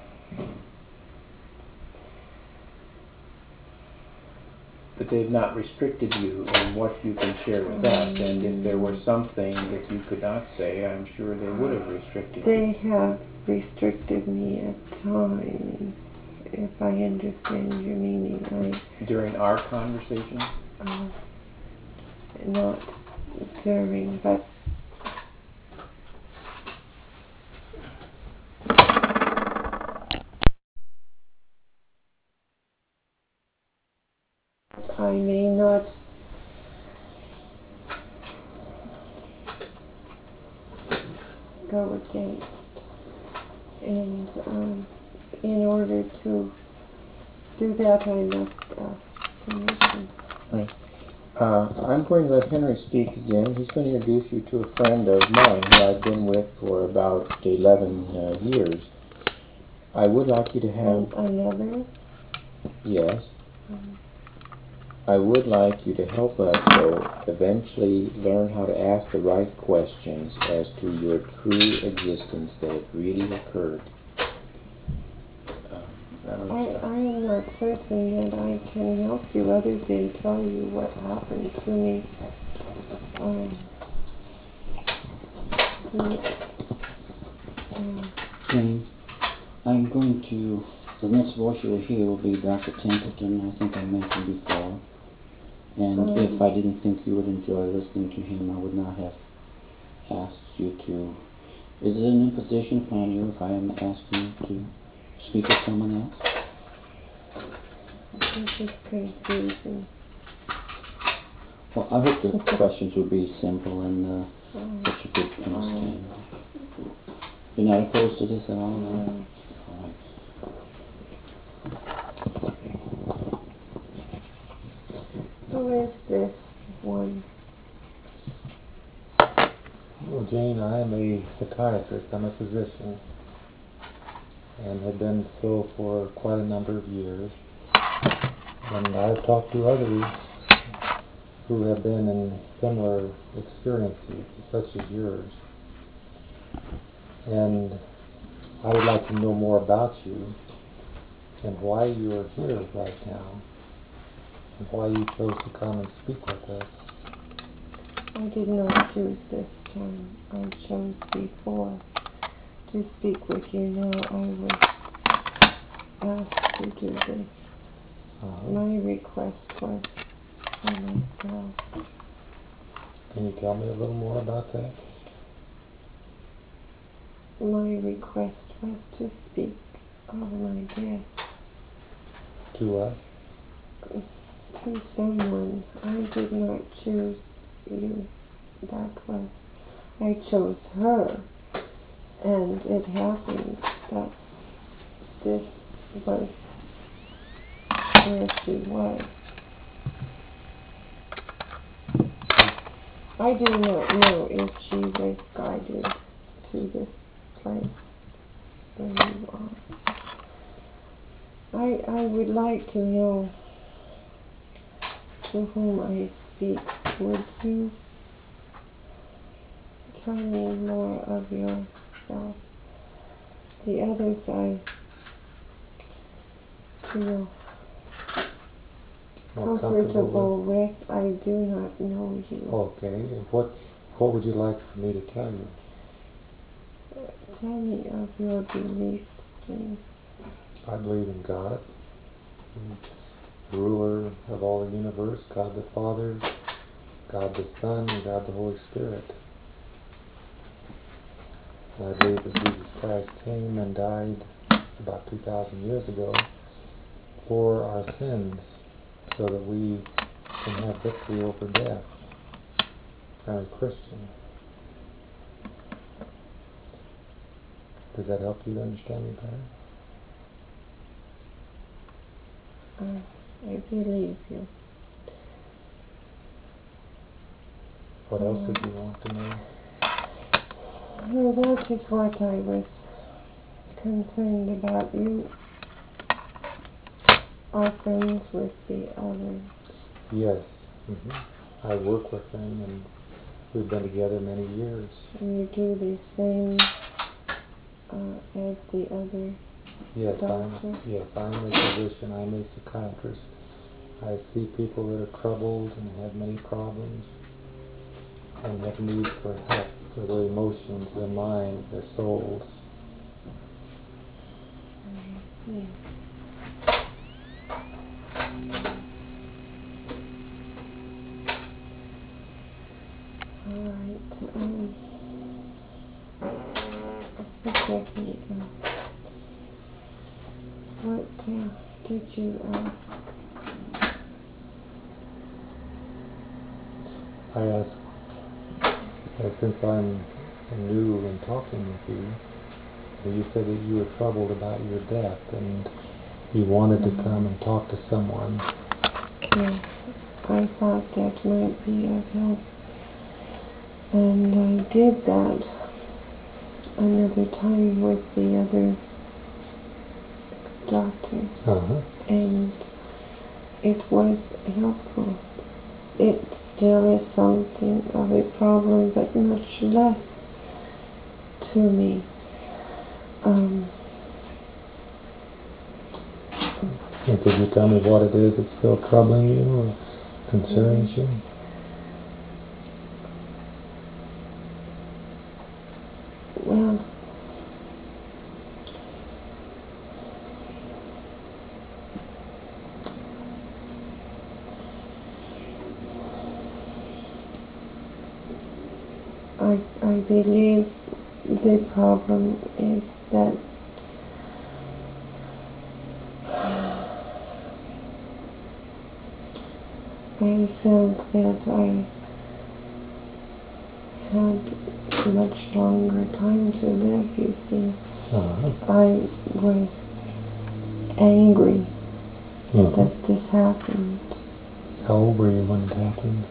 S4: But they've not restricted you in what you can share with us. And if there were something that you could not say, I'm sure they would have restricted
S1: They
S4: you.
S1: have restricted me at times, if I understand your meaning. I
S4: During our conversation,
S1: uh, not during, but I may not go against. And um, in order to do that, I must ask permission.
S4: Right. Uh, I'm going to let Henry speak again. He's going to introduce you to a friend of mine who I've been with for about eleven uh, years. I would like you to have...
S1: And another?
S4: Yes. I would like you to help us, though, eventually learn how to ask the right questions as to your true existence, that it really occurred. Um,
S1: I, I am not certain that I can help you other than tell you what happened to me. Um, the, uh,
S2: Jane, I'm going to, the next voice you'll hear will be Doctor Templeton, I think I mentioned before. And
S1: Um,
S2: if I didn't think you would enjoy listening to him, I would not have asked you to. Is it an imposition upon you if I am asking you to speak with someone else?
S1: this is confusing.
S2: Well, I hope the questions will be simple and uh,
S1: Um,
S2: that you could understand. You're not opposed to this at all? No?
S1: um,
S2: All right.
S1: who is this one?
S5: Well, Jane, I am a psychiatrist. I'm a physician, and have been so for quite a number of years. And I've talked to others who have been in similar experiences, such as yours. And I would like to know more about you and why you are here right now, and why you chose to come and speak with us.
S1: I did not choose this time. I chose before to speak with you. Now I was asked to do this.
S5: Uh-huh.
S1: My request was for myself.
S5: Can you tell me a little more about that?
S1: My request was to speak of my death
S5: To us?
S1: to someone. I did not choose you. That was, I chose her. And it happened that this was where she was. I do not know if she was guided to this place where you are. I, I would like to know to whom I speak. Would you tell me more of yourself? The others I feel
S5: More comfortable
S1: comfortable with. I do not know you.
S5: Okay, and what, what would you like for me to tell you?
S1: Tell me of your beliefs, Jane.
S5: I believe in God, the ruler of all the universe, God the Father, God the Son, and God the Holy Spirit. And I believe that Jesus Christ came and died about two thousand years ago for our sins, so that we can have victory over death. I'm a Christian. Does that help you to understand me better?
S1: I, I believe you.
S5: What else did you want to know?
S1: Well, that is what I was concerned about. You are friends with the others.
S5: Yes. Mm-hmm. I work with them, and we've been together many years.
S1: You do the same uh, as the other
S5: Yes, I'm,
S1: doctor?
S5: yes, I'm a physician, I'm a psychiatrist. I see people that are troubled and have many problems and have need for help for their emotions, their minds, their souls.
S1: Yeah. All right. Um, forgive me. Uh, what uh, did you ask?
S5: I asked, uh, since I'm new in talking with you, you said that you were troubled about your death and you wanted to come and talk to someone.
S1: Yes, I thought that might be of help. And I did that another time with the other doctor,
S5: Uh-huh.
S1: and it was helpful. It still is something of a problem, but much less to me. Um,
S5: And could you tell me what it is that's still troubling you or concerns you?
S1: well, I, I believe the problem is that I felt that I had much longer time to live, you see.
S5: Uh-huh.
S1: I was angry
S5: Mhm.
S1: that this happened.
S5: How old were you when it happened?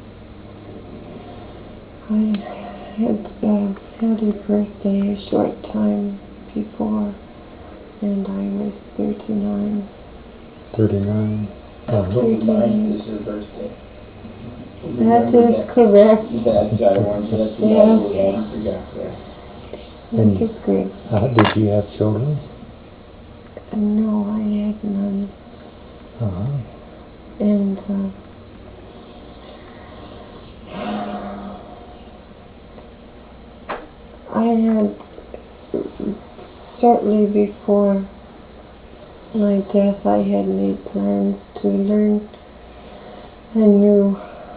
S1: I had uh, had a birthday a short time before, and I was thirty-nine.
S5: thirty-nine. Uh-huh.
S3: October ninth is your birthday.
S1: That is correct.
S3: That's, I wanted to let you know,
S1: Yes.
S3: we hadn't forgot that.
S5: And-
S1: That is good.
S5: Uh, did you have children?
S1: No, I had none.
S5: Uh-huh.
S1: And uh, I had shortly before my death, I had made plans to learn a new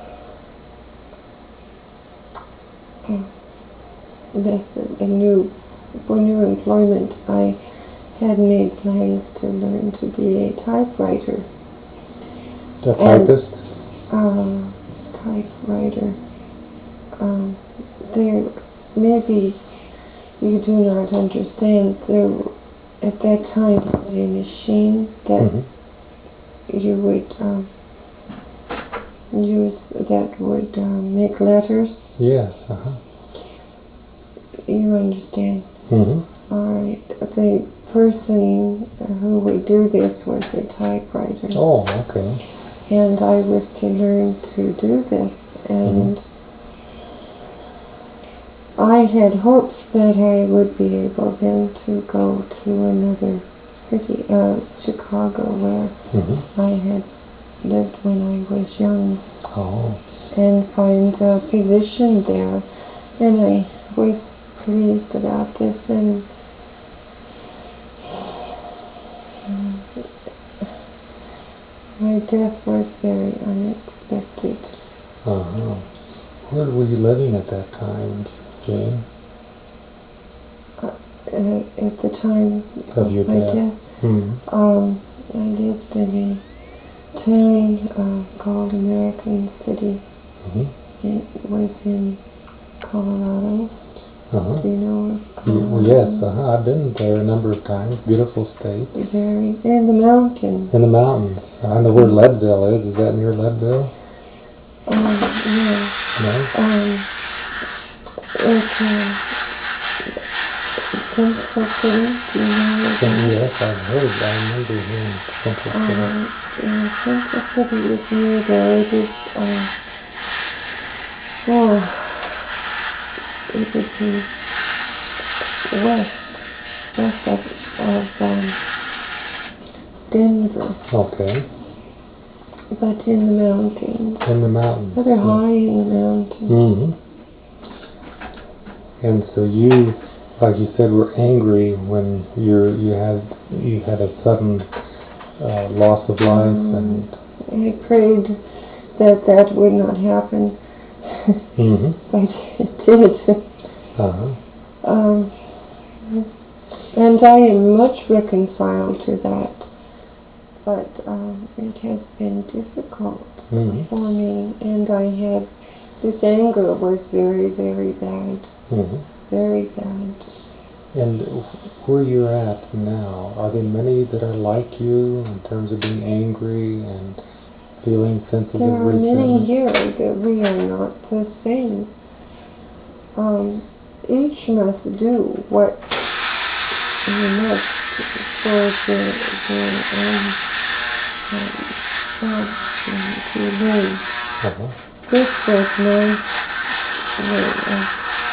S1: uh, method, a new for new employment. I had made plans to learn to be a typewriter.
S5: The
S1: And-
S5: typist?
S1: Uh, typewriter. Um, there, maybe you do not understand. There, at that time, was a machine that
S5: Mhm.
S1: you would um, use that would um, make letters.
S5: Yes. Uh-huh.
S1: You understand?
S5: Mm-hmm.
S1: All right. The person who would do this was a typewriter,
S5: Oh, okay.
S1: and I was to learn to do this, and I had hopes that I would be able then to go to another city, uh, Chicago, where
S5: Mm-hmm.
S1: I had lived when I was young,
S5: Oh.
S1: and find a position there. And I was pleased about this, and um, my death was very unexpected.
S5: Uh-huh. Where were you living at that time, Jane?
S1: Uh, at the time
S5: Of
S1: of
S5: your
S1: my
S5: death.
S1: death,
S5: Mm-hmm.
S1: um, I lived in a town uh, called American City.
S5: Mm-hmm.
S1: It was in Colorado.
S5: Uh-huh.
S1: Do you know of
S5: Y-
S1: Colorado?
S5: well, yes, uh-huh. I've been there a number of times. Beautiful state.
S1: Very in the mountains.
S5: In the mountains. I know where Leadville is. Is that near Leadville?
S1: Um, yeah.
S5: No?
S1: Um, it's uh, Central City. Do you know where
S5: Cent-
S1: that is?
S5: yes, I've heard. I remember hearing Central City.
S1: Um, yeah, Central City is near there. It is, uh, oh, it would be west, west of, of um, Denver,
S5: Okay.
S1: but in the mountains.
S5: In the mountains.
S1: Rather high in the mountains.
S5: Mm-hmm. And so you, like you said, were angry when you you had you had a sudden uh, loss of life,
S1: Um,
S5: and
S1: I prayed that that would not happen,
S5: mm-hmm.
S1: but it did.
S5: Uh-huh.
S1: Um, and I am much reconciled to that, but um, it has been difficult
S5: Mm-hmm.
S1: for me, and I have This anger was very, very bad.
S5: Mm-hmm.
S1: Very bad.
S5: And where you're at now, are there many that are like you in terms of being angry and feeling senses
S1: There
S5: of
S1: are many
S5: resentment?
S1: here that we are not the same. Um, each must do what he must for the, the um, um, self to learn.
S5: Uh-huh.
S1: This was my way of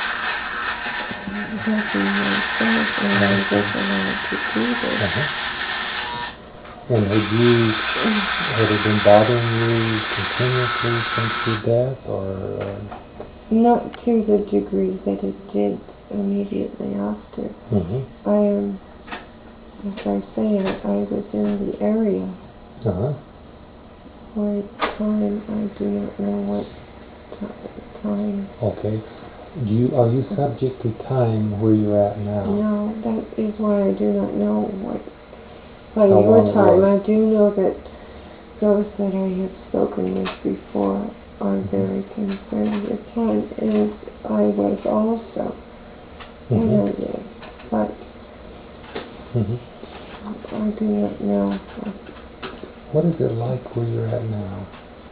S1: helping myself, and I was allowed to do this.
S5: Uh-huh. And had you, had it been bothering you continuously since your death, or? Uh,
S1: Not to the degree that it did immediately after.
S5: mm-hmm.
S1: I am, as I say, I, I was in the area
S5: Uh-huh.
S1: for a time. I do not know what t- time.
S5: Okay. Do you, are you subject to time where you're at now?
S1: No, that is why I do not know what. By
S5: How
S1: your
S5: long it
S1: time,
S5: was.
S1: I do know that those that I have spoken with before are very concerned with time, and I was also when
S5: Mm-hmm.
S1: I lived, but
S5: Mm-hmm.
S1: I do not know.
S5: What is it like where you're at now?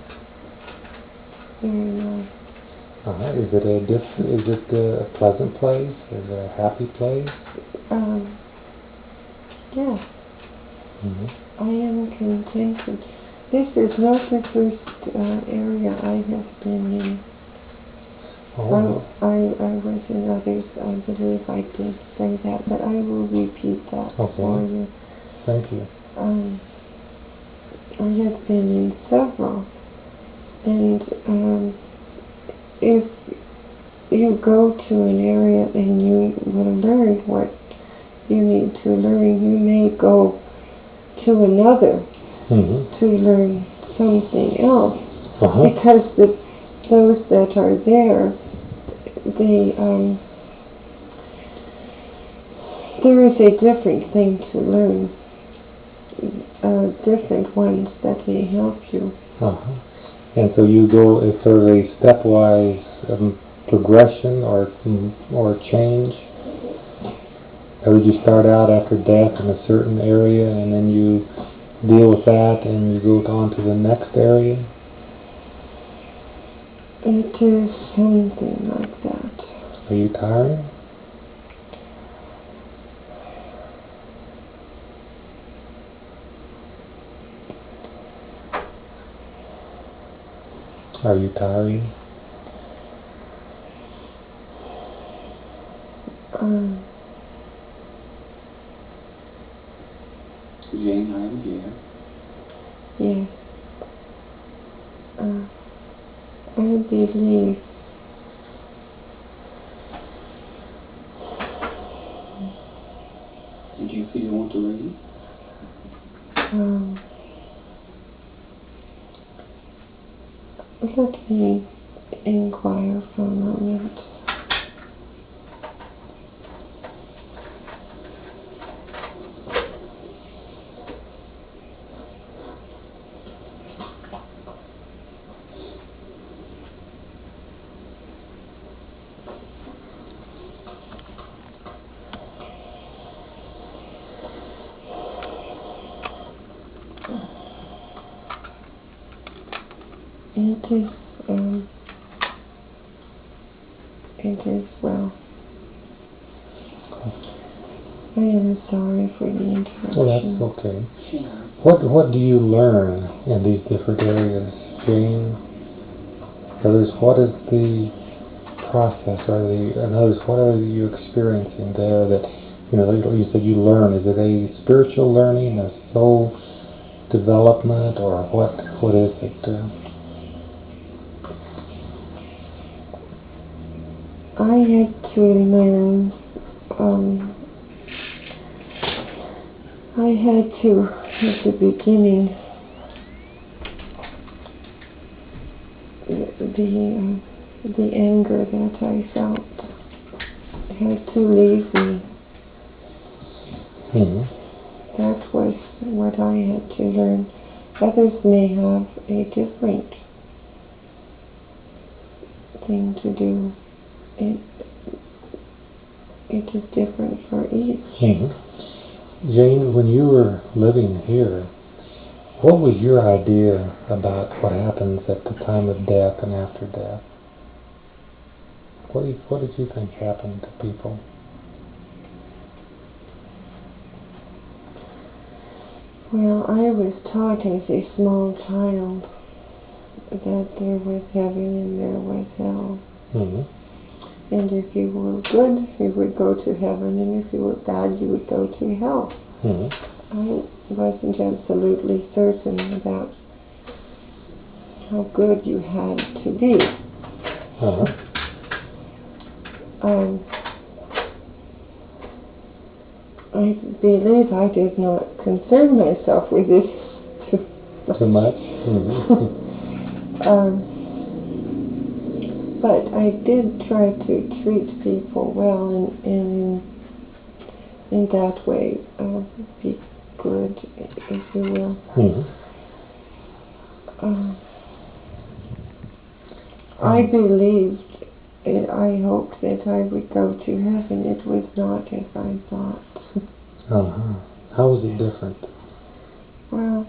S1: Very nice.
S5: Uh-huh. Is it a diff- Is it a pleasant place? Is it a happy place?
S1: Um, yes,
S5: Mm-hmm.
S1: I am contented. This is not the first uh, area I have been in.
S5: Oh,
S1: I, I, I was in others, I believe I did say that, but I will repeat that
S5: Okay.
S1: for you.
S5: thank you.
S1: Um, I have been in several, and um, if you go to an area and you will learn what you need to learn, you may go to another
S5: Mm-hmm.
S1: to learn something else,
S5: Uh-huh.
S1: because the those that are there, they um, there is a different thing to learn, uh, different ones that may help you.
S5: Uh-huh. And so you go it's sort of a stepwise um, progression or mm, or change. Or would you start out after death in a certain area and then you deal with that and you go on to the next area?
S1: It is something like that.
S5: Are you tired? Are you tired?
S1: Um,
S2: Jane, I am here.
S1: yes. Uh, I believe
S2: Did you feel you want to leave?
S1: um, let me inquire for a moment. It is, um, it is well. I am sorry for the interruption.
S5: Well, that's okay.
S2: Yeah.
S5: What What do you learn in these different areas, Jane? In other words, what is the process, or the, in other words, what are you experiencing there that, you know, you said you learn? Is it a spiritual learning, a soul development, or what? What is it? Uh,
S1: I had to learn, um, I had to, at the beginning, the, uh, the anger that I felt had to leave me.
S5: mm-hmm.
S1: That was what I had to learn. Others may have a different thing to do. It, it is different for each.
S5: Mm-hmm. Jane, when you were living here, what was your idea about what happens at the time of death and after death? What did, what did you think happened to people?
S1: Well, I was taught as a small child that there was heaven and there was hell.
S5: Mm-hmm.
S1: And if you were good, you would go to heaven, and if you were bad, you would go to hell.
S5: Mm-hmm.
S1: I wasn't absolutely certain about how good you had to be.
S5: Uh-huh.
S1: Um, I believe I did not concern myself with it too much.
S5: Too much? Mm-hmm.
S1: Um, but I did try to treat people well, and, and in, in that way uh, be good, if you will.
S5: Mm-hmm.
S1: Uh, I believed, it, I hoped that I would go to heaven. It was not as I thought.
S5: Uh-huh. How was it different?
S1: Well,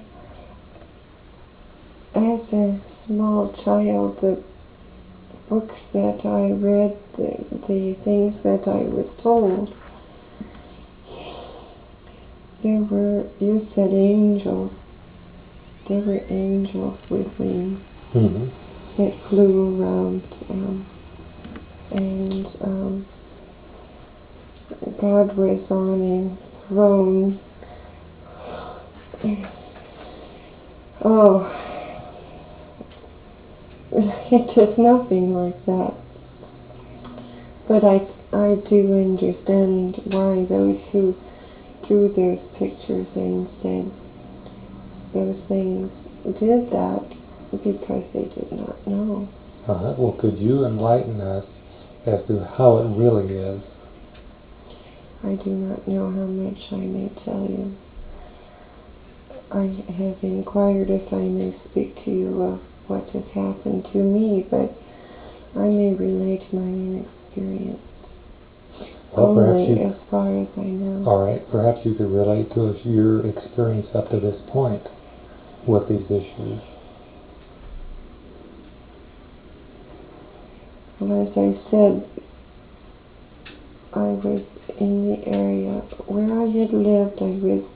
S1: as a small child, the books that I read, the, the things that I was told, there were, you said angels. There were angels with wings
S5: Mm-hmm.
S1: that flew around, um, and um, God was on a throne. Oh, it is nothing like that. But I, I do understand why those who drew those pictures and said those things did that, because they did not know.
S5: Uh-huh. Well, could you enlighten us as to how it really is?
S1: I do not know how much I may tell you. I have inquired if I may speak to you of what has happened to me, but I may relate my own experience.
S5: Well, perhaps
S1: Only
S5: you,
S1: as far as I know.
S5: all right, perhaps you could relate to us your experience up to this point with these issues.
S1: Well, as I said, I was in the area where I had lived. I was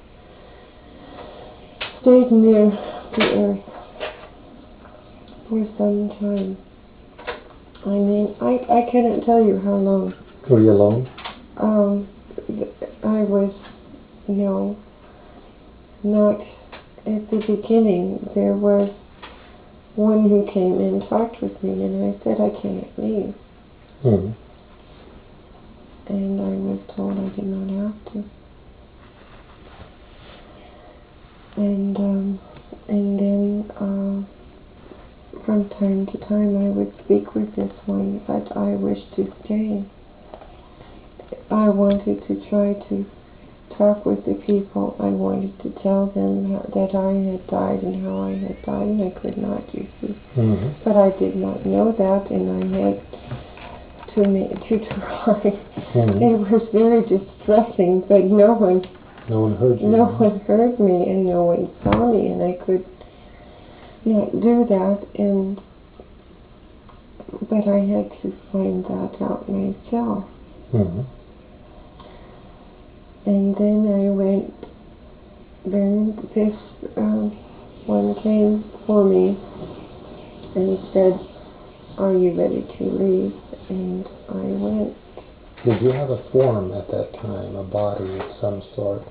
S1: stayed near the earth for some time. I mean, I, I couldn't tell you how long.
S5: Were you alone?
S1: Um, th- I was, no, not at the beginning. There was one who came and talked with me, and I said I can't leave.
S5: Mm-hmm.
S1: And I was told I did not have to. And um, and then uh, from time to time I would speak with this one, but I wished to stay. I wanted to try to talk with the people. I wanted to tell them how, that I had died and how I had died, and I could not, you see.
S5: Mm-hmm.
S1: But I did not know that, and I had to ma- to try.
S5: Mm-hmm.
S1: It was very distressing, but no one,
S5: No one heard you.
S1: no
S5: huh?
S1: one heard me, and no one saw me, and I could not do that. And but I had to find that out myself.
S5: Mm-hmm.
S1: And then I went. Then this um, one came for me and said, "Are you ready to leave?" And I went.
S5: Did you have a form at that time, a body of some sort?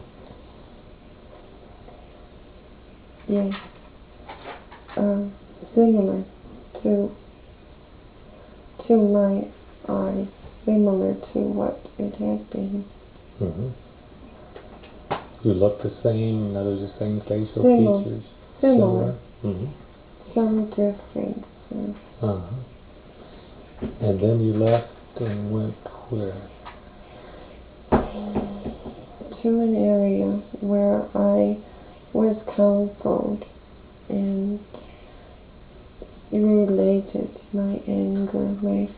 S1: Yes. Uh, similar to to my eyes, similar to what it had been.
S5: Mm-hmm. You look the same, in other words, the same facial
S1: Similar.
S5: features?
S1: Similar.
S5: Mm-hmm.
S1: Some differences.
S5: Uh-huh. And then you left and went where?
S1: To an area where I was counseled and related my anger, my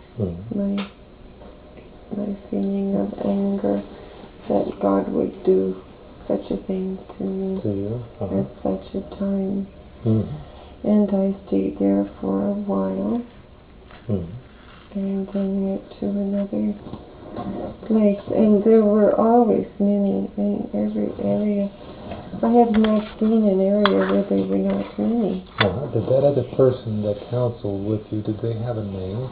S1: such a thing to me
S5: To you? Uh-huh.
S1: at such a time.
S5: Mm.
S1: And I stayed there for a while
S5: Mm.
S1: and then went to another place. And there were always many in every area. I have not seen an area where there were not many.
S5: Uh, did that other person that counseled with you, did they have a name?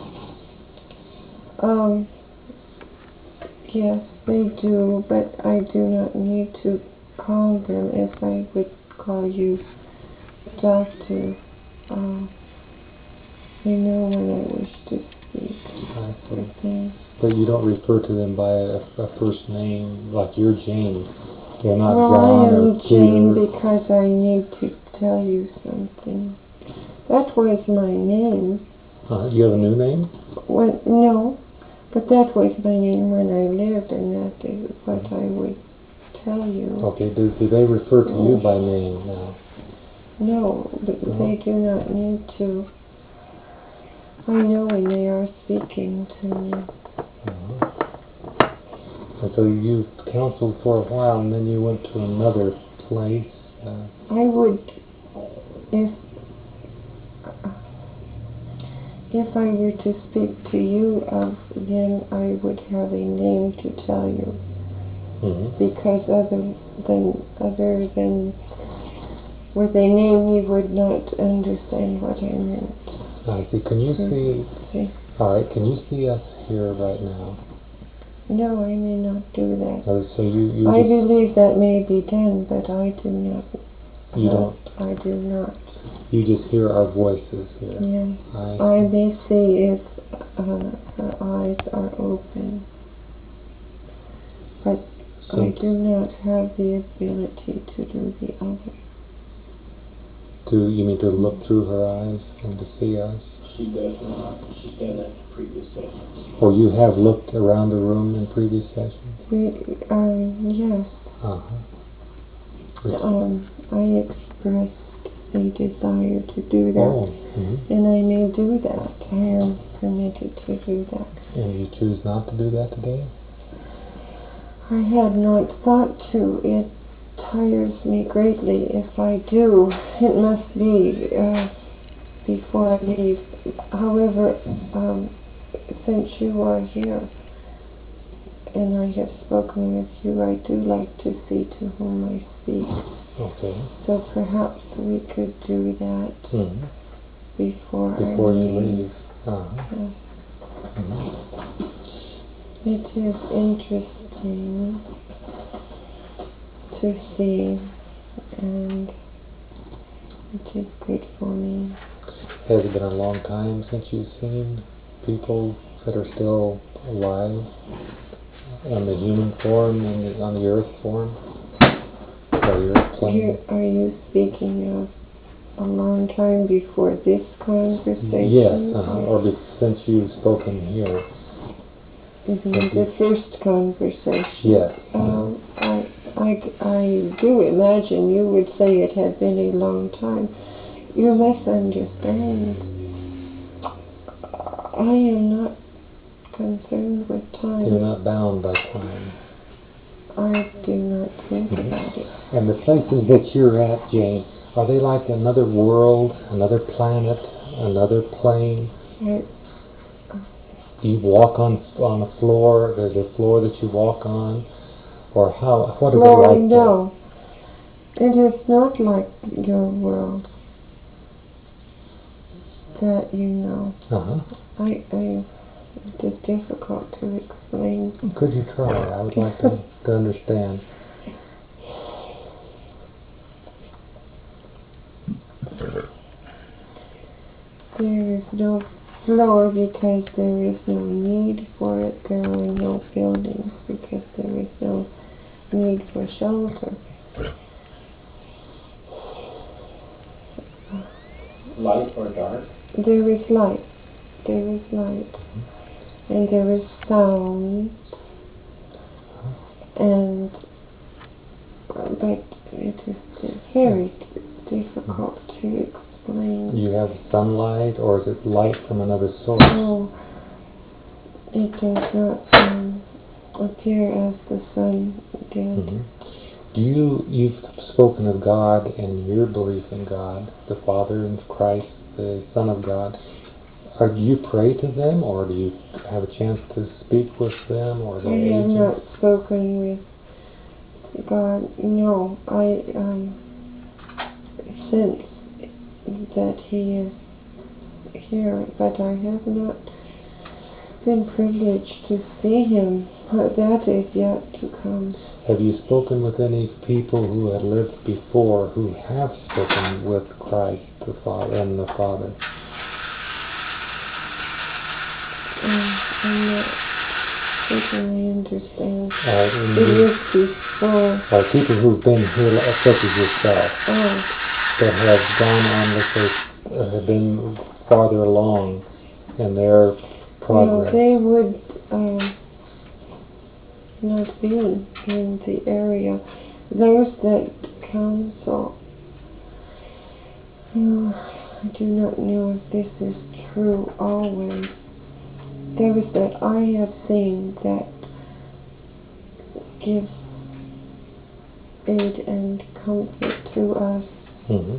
S1: Um, yes, they do, but I do not need to call them as I would call you doctor. Uh, I know when I wish to speak
S5: I see.
S1: with them.
S5: But you don't refer to them by a, a first name, like you're Jane. You're not
S1: Well,
S5: John
S1: I am
S5: or
S1: Jane
S5: Peter.
S1: because I need to tell you something. That was my name.
S5: Uh, you have a new name?
S1: When, no, but that was my name when I lived, and that is what I would tell you.
S5: Okay, do, do they refer to you by name now?
S1: No, th- they do not need to. I know when they are speaking to me.
S5: Uh-huh. And so you counseled for a while, and then you went to another place. Uh,
S1: I would, if if I were to speak to you of them, I would have a name to tell you.
S5: mm-hmm.
S1: Because other than other than with a name, you would not understand what I meant.
S5: I see. Can you see?
S1: See?
S5: All right. Can you see us here right now?
S1: No, I may not do that.
S5: Uh, so you you
S1: I
S5: just
S1: believe that may be done, but I do not.
S5: you
S1: uh,
S5: don't
S1: I do not.
S5: you just hear our voices here.
S1: Yes.
S5: I
S1: I
S5: see.
S1: may see if uh, her eyes are open, but
S5: So
S1: I do not have the ability to do the other.
S5: to you mean to look through her eyes and to see us?
S6: She does not. She's done that in previous sessions.
S5: Or you have looked around the room in previous sessions?
S1: We, um, yes.
S5: Uh-huh.
S1: Um, I expressed a desire to do that,
S5: Oh, mhm.
S1: and I may do that. I am permitted to do that.
S5: And you choose not to do that today?
S1: I had not thought to. It tires me greatly if I do. It must be uh, before I leave. However, um, since you are here and I have spoken with you, I do like to see to whom I speak.
S5: Okay.
S1: So perhaps we could do that
S5: Mhm.
S1: before,
S5: Before
S1: I
S5: you
S1: leave.
S5: leave. Uh-huh.
S1: Yes.
S5: Mhm.
S1: It is interesting to see, and it is good for me.
S5: Has it been a long time since you've seen people that are still alive on the human form and the, on the earth form? Or the earth plane?
S1: You, are you speaking of a long time before this conversation?
S5: Yes, uh-huh. Or be, since you've spoken here.
S1: You mean the first conversation?
S5: Yes.
S1: Um, I, I, I do imagine you would say it had been a long time. You misunderstand. I am not concerned with time.
S5: You're not bound by time.
S1: I do not think
S5: Mhm.
S1: about it.
S5: And the places that you're at, Jane, are they like another world, another planet, another plane?
S1: I,
S5: Do you walk on on a floor? There's a floor that you walk on, or how? What is
S1: Floor,
S5: it like?
S1: no. It is not like your world that you know.
S5: Uh huh.
S1: I, I, it is difficult to explain.
S5: Could you try? I would like to, to understand.
S1: There is no floor because there is no need for it. There are no buildings because there is no need for shelter.
S6: Light or dark?
S1: There is light. There is light. And there is sound. And, but it is very difficult to explain.
S5: You have sunlight, or is it light from another source?
S1: No, it does not um, appear as the sun did.
S5: Mhm. Do you, you've spoken of God and your belief in God, the Father and Christ, the Son of God. Are, do you pray to them, or do you have a chance to speak with them, or
S1: I
S5: their
S1: have not
S5: agents?
S1: spoken with God. No, I um, sense that He is here, but I have not been privileged to see Him. But that is yet to come.
S5: Have you spoken with any people who had lived before who have spoken with Christ the Father and the Father?
S1: Um, I'm not certain I understand.
S5: Uh,
S1: It is before.
S5: or people who've been here, such as yourself,
S1: Oh,
S5: that have gone on, let's say, uh, have been farther along in their
S1: no,
S5: progress.
S1: they would um, not be in the area. Those that counsel, oh, I do not know if this is true always. Those that I have seen that gives aid and comfort to us,
S5: Mhm.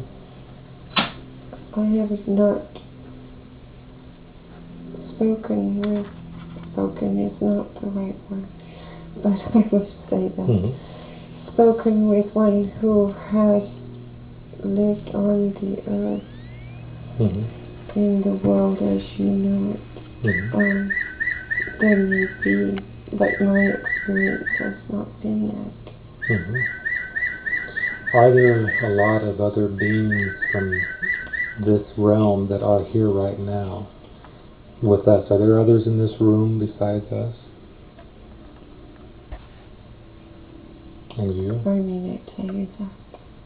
S1: I have not spoken with, spoken is not the right word, but I would say that.
S5: Mhm.
S1: Spoken with one who has lived on the earth
S5: Mhm.
S1: in the world as you know it.
S5: Mhm.
S1: Um, there may be, but my experience has not been that.
S5: Mhm. Are there a lot of other beings from this realm that are here right now with us? Are there others in this room besides us and you?
S1: I may not tell you that.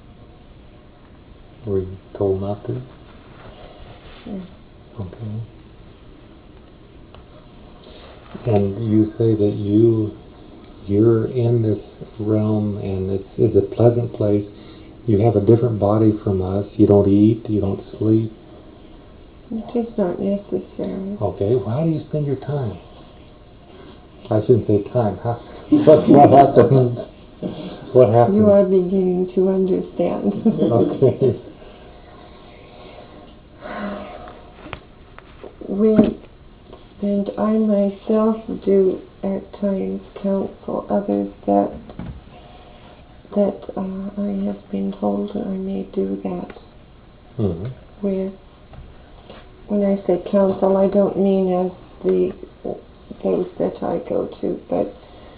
S5: Were you told not to?
S1: Yes.
S5: Okay. And you say that you you're in this realm and it's it's a pleasant place. You have a different body from us. You don't eat, you don't sleep.
S1: It is not necessary.
S5: Okay, well, how do you spend your time? I shouldn't say time. How, what what happens? What happens?
S1: You are beginning to understand.
S5: Okay.
S1: We spend, I myself do at times counsel others that that uh, I have been told I may do that
S5: Mhm.
S1: with. When I say counsel, I don't mean as the those that I go to, but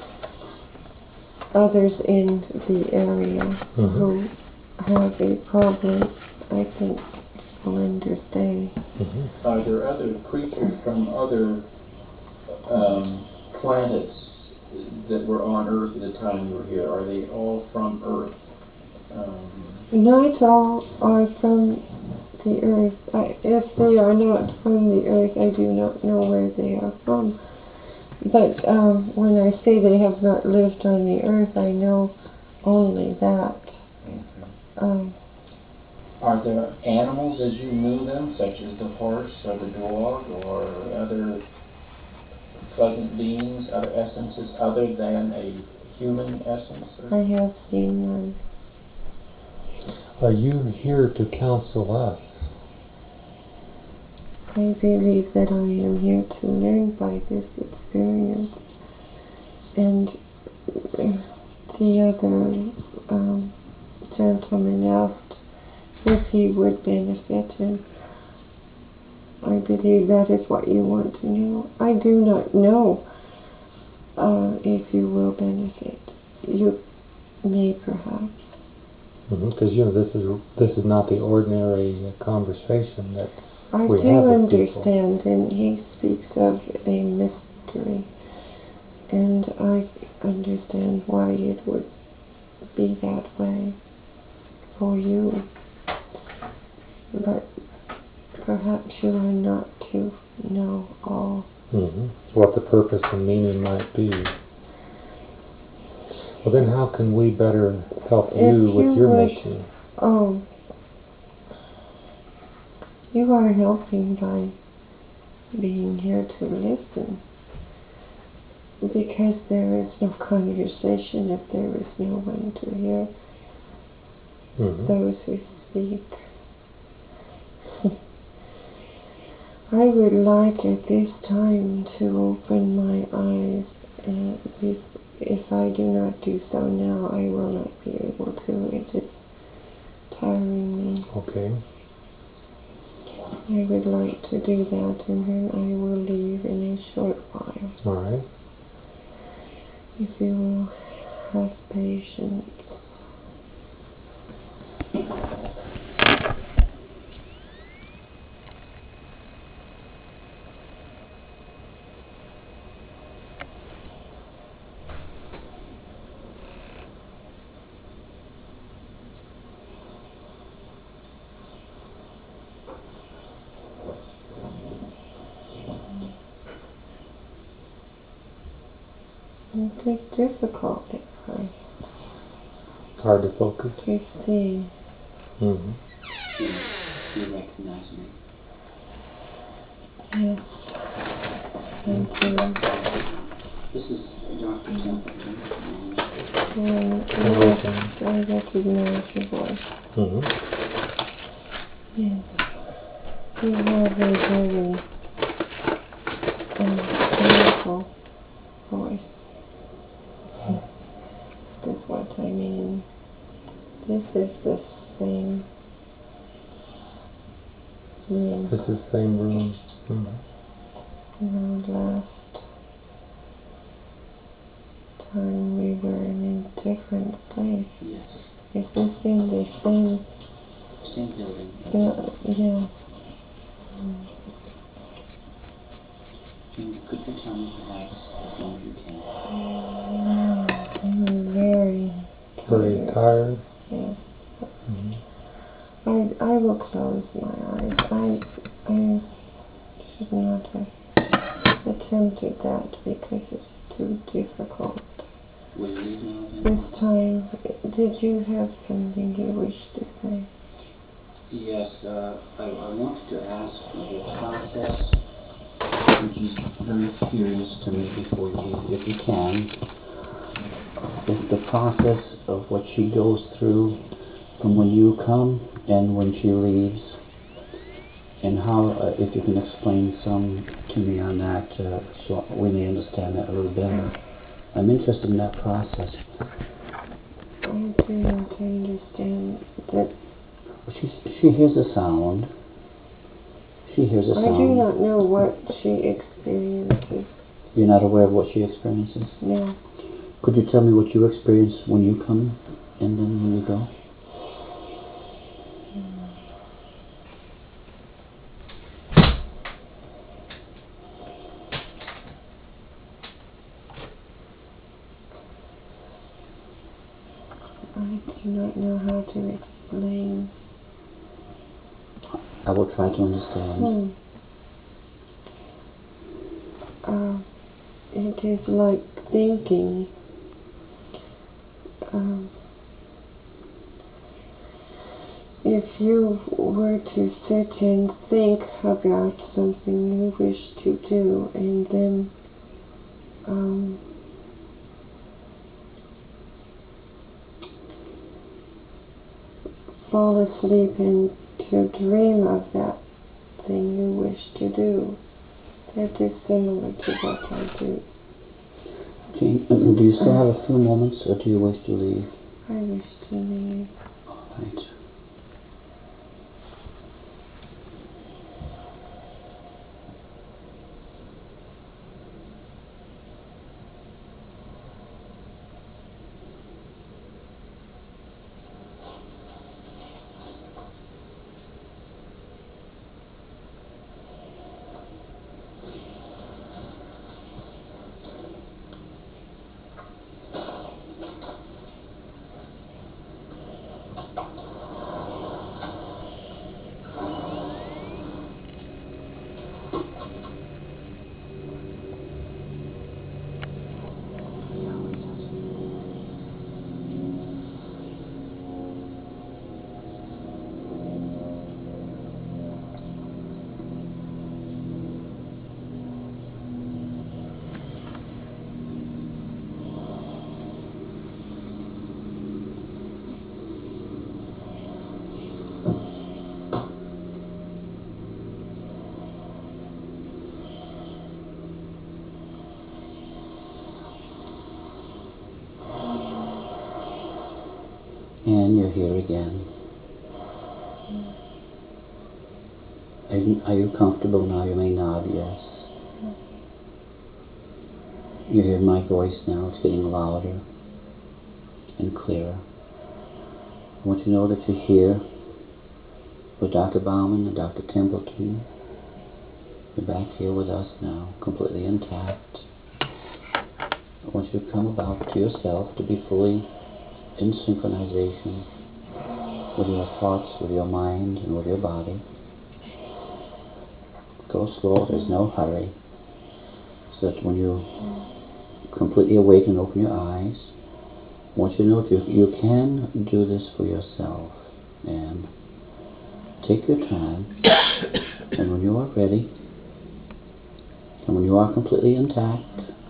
S1: others in the area
S5: Mhm.
S1: who have a problem. I think will understand.
S6: Are there other creatures from other um, planets that were on Earth at the time you were here? Are they all from Earth? Um,
S1: Not all are from the earth. I, if they are not from the earth, I do not know where they are from. But um, when I say they have not lived on the earth, I know only that. Um,
S6: are there animals as you knew them, such as the horse or the dog or other pleasant beings, other essences other than a human essence?
S1: I have seen none.
S5: Are you here to counsel us?
S1: I believe that I am here to learn by this experience. And the other um, gentleman asked if he would benefit, and I believe that is what you want to know. I do not know uh, if you will benefit. You may perhaps.
S5: Because you know this is this is not the ordinary conversation that
S1: I
S5: we
S1: do
S5: have with
S1: understand, and he speaks of a mystery, and I understand why it would be that way for you. But perhaps you are not to know all.
S5: hmm what the purpose and meaning might be. Well, then how can we better help you
S1: If
S5: with
S1: you
S5: your
S1: would,
S5: mission?
S1: oh, you are helping by being here to listen. because there is no conversation, if there is no one to hear
S5: Mm-hmm.
S1: those who speak. I would like at this time to open my eyes, and if, if I do not do so now, I will not be able to. It is tiring me.
S5: Okay.
S1: I would like to do that, and then I will leave in a short while.
S5: All right.
S1: If you will have patience. It is difficult at first
S5: Hard to focus.
S1: to see.
S5: Mm-hmm.
S2: You recognize me.
S1: Yes. Thank you.
S2: This is Doctor Templeton.
S1: Um,
S5: Hello,
S1: yes, I recognize your voice.
S5: Mm-hmm.
S1: Yes. You have a very um, powerful voice. That is what I mean. This is the same room.
S5: This is the same room. Mm-hmm.
S1: The last time we were in a different place.
S2: Yes.
S1: Is this in the same?
S2: Same building.
S1: Uh, yes.
S2: Jane, could you tell me perhaps as long as you can?
S1: I'm very
S5: Very
S1: tired.
S5: tired.
S1: Yes.
S5: Mm-hmm.
S1: I, I will close my eyes. I, I should not have attempted that because it's too difficult.
S2: Will you leave now then?
S1: This time, did you have something you wish to say?
S2: Yes, uh, I, I wanted to ask the process, which is very curious to me before you, if you can, is the process of what she goes through from when you come and when she leaves, and how, uh, if you can explain some to me on that, uh, so we may understand that a little better. I'm interested in that process.
S1: I do not understand that.
S2: She, she hears a sound. She hears a
S1: I
S2: sound.
S1: do not know what she experiences.
S2: You're not aware of what she experiences?
S1: No.
S2: Could you tell me what you experience when you come and then when you go?
S1: I do not know how to explain.
S2: I will try to understand.
S1: Hmm. Uh, it is like thinking. Um, if you were to sit and think about something you wish to do, and then um, fall asleep and to dream of that thing you wish to do, that is similar to what I do.
S2: Jane, um, do you still have a few moments or do you wish to leave?
S1: I wish to leave.
S2: Right. And you're here again. Are you, are you comfortable now? You may nod yes. You hear my voice now. It's getting louder and clearer. I want you to know that you're here with Doctor Bauman and Doctor Templeton. You're back here with us now, completely intact. I want you to come about to yourself, to be fully in synchronization with your thoughts, with your mind, and with your body. Go slow, there's no hurry. So that when you completely awaken and open your eyes, I want you to know that you, you can do this for yourself. And take your time, and when you are ready, and when you are completely intact,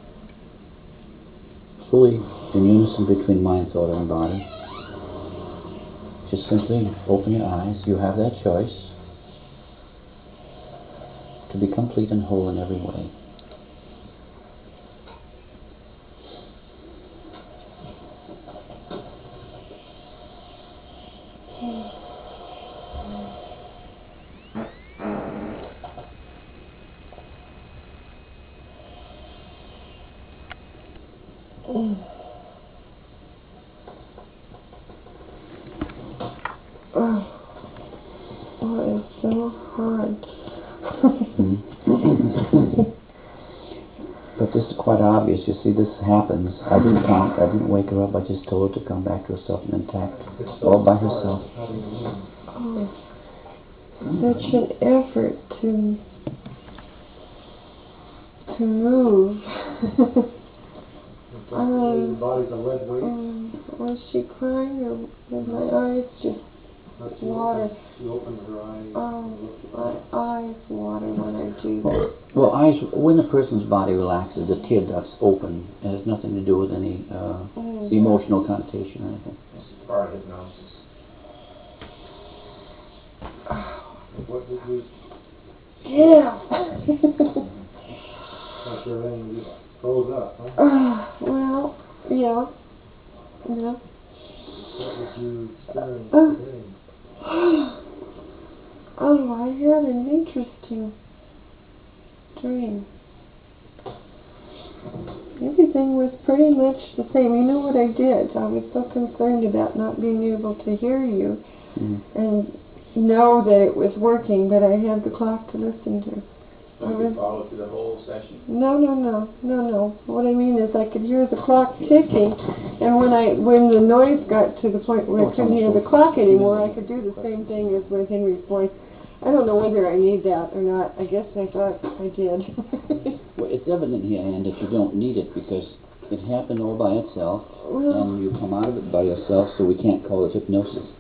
S2: fully in unison between mind, thought, and body, just simply open your eyes. You have that choice to be complete and whole in every way.
S1: Oh, oh, it's so hard.
S2: But this is quite obvious. You see, this happens. I didn't count. I didn't wake her up. I just told her to come back to herself and intact, all by herself.
S1: Oh, such an effort to to move. um,
S5: body's a lead weight.
S1: um, was she crying, or was my eyes just water?
S5: She opened her eyes.
S1: Oh, my eyes water when I do this.
S2: Well, eyes, when a person's body relaxes, the tear ducts open. It has nothing to do with any uh,
S1: Oh,
S2: emotional connotation or anything.
S3: It's part of hypnosis.
S5: What did you,
S1: yeah.
S5: like everything just froze up, huh?
S1: Uh, well, yeah. Yeah.
S5: What did you experience
S1: Uh.
S5: today?
S1: Oh, I had an interesting dream. Everything was pretty much the same. You know what I did? I was so concerned about not being able to hear you
S2: Mm.
S1: and know that it was working, but I had the clock to listen to.
S3: So you can follow through the whole session.
S1: No, no, no, no, no. What I mean is I could hear the clock ticking, and when I when the noise got to the point where I couldn't hear the clock anymore, I could do the same thing as with Henry's voice. I don't know whether I need that or not. I guess I thought I did.
S2: Well, it's evident here, Anne, that you don't need it because it happened all by itself,
S1: Well,
S2: and you come out of it by yourself, so we can't call it hypnosis.